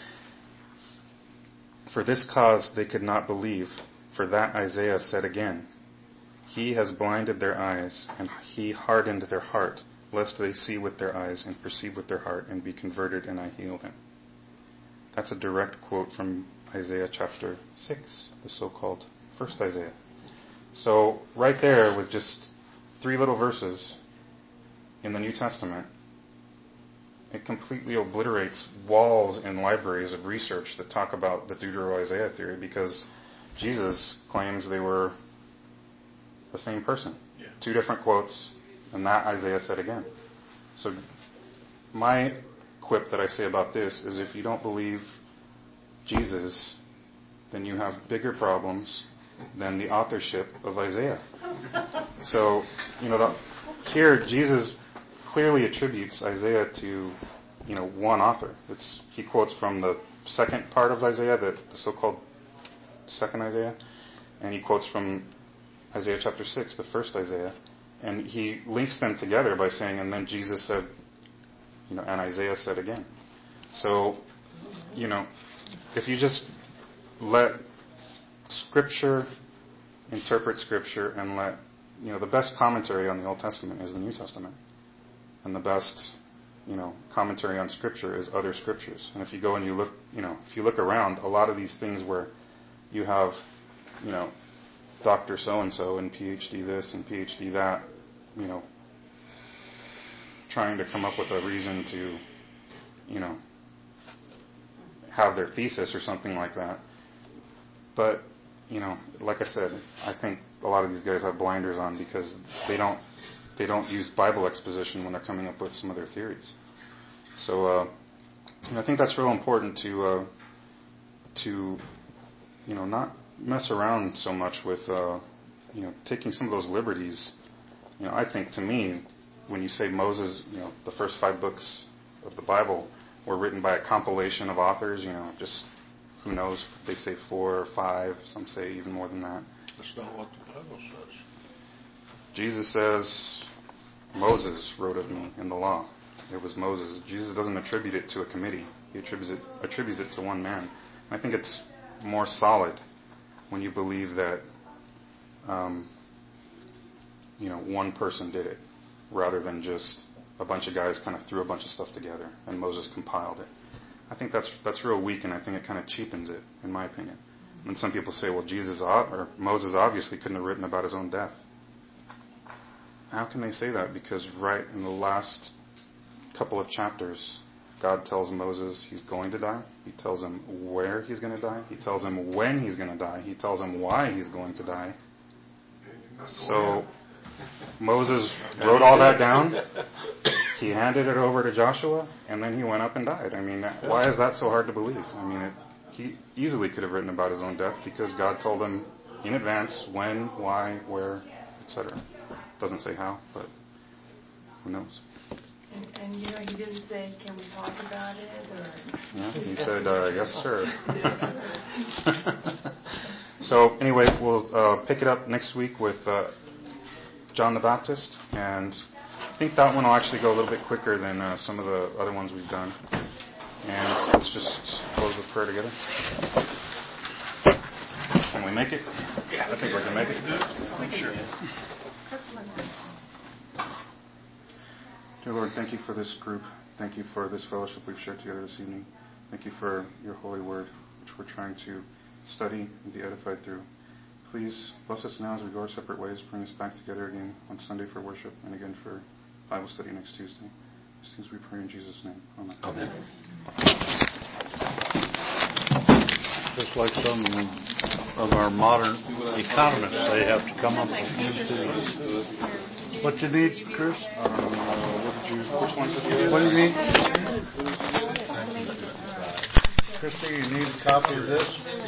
For this cause they could not believe, for that Isaiah said again, He has blinded their eyes, and he hardened their heart, lest they see with their eyes and perceive with their heart and be converted, and I heal them. That's a direct quote from Isaiah chapter 6, the so-called first Isaiah. So right there, with just 3 little verses in the New Testament, it completely obliterates walls and libraries of research that talk about the Deutero-Isaiah theory, because Jesus claims they were the same person. Yeah. 2 different quotes, and that Isaiah said again. So my quip that I say about this is, if you don't believe Jesus, then you have bigger problems than the authorship of Isaiah. So, here Jesus clearly attributes Isaiah to, one author. He quotes from the second part of Isaiah, the so-called second Isaiah, and he quotes from Isaiah chapter 6, the first Isaiah, and he links them together by saying, and then Jesus said, and Isaiah said again. So, if you just let Scripture interpret Scripture, and let, the best commentary on the Old Testament is the New Testament, and the best, commentary on Scripture is other Scriptures. And if you go and you look, if you look around, a lot of these things where you have, Dr. So-and-so and PhD this and PhD that, trying to come up with a reason to, have their thesis or something like that. But, like I said, I think a lot of these guys have blinders on because they don't use Bible exposition when they're coming up with some of their theories. So, I think that's real important to not mess around so much with, taking some of those liberties. I think, to me, when you say Moses, the first 5 books of the Bible were written by a compilation of authors, just who knows, they say 4 or 5, some say even more than that. That's not what the Bible says. Jesus says, Moses wrote of me in the law. It was Moses. Jesus doesn't attribute it to a committee. He attributes it to one man. I think it's more solid when you believe that, one person did it, rather than just a bunch of guys kind of threw a bunch of stuff together and Moses compiled it. I think that's real weak, and I think it kind of cheapens it, in my opinion. And some people say, well, Moses obviously couldn't have written about his own death. How can they say that? Because right in the last couple of chapters, God tells Moses he's going to die. He tells him where he's going to die. He tells him when he's going to die. He tells him why he's going to die. So Moses wrote all that down. He handed it over to Joshua, and then he went up and died. I mean, why is that so hard to believe? I mean, he easily could have written about his own death because God told him in advance when, why, where, etc. Doesn't say how, but who knows? And he didn't say, can we talk about it? Or yeah, he said, yes, sir. So anyway, we'll pick it up next week with John the Baptist, and I think that one will actually go a little bit quicker than some of the other ones we've done. And let's just close with prayer together. Can we make it? Yeah, I think we can make it. Sure. Dear Lord, thank you for this group. Thank you for this fellowship we've shared together this evening. Thank you for your holy word, which we're trying to study and be edified through. Please bless us now as we go our separate ways. Bring us back together again on Sunday for worship and again for Bible study next Tuesday. These things we pray in Jesus' name. Amen. Amen. Just like some of our modern economists, they have to come up with new things. What you need, Chris? Which ones did you What do you need? Christy, you need a copy of this?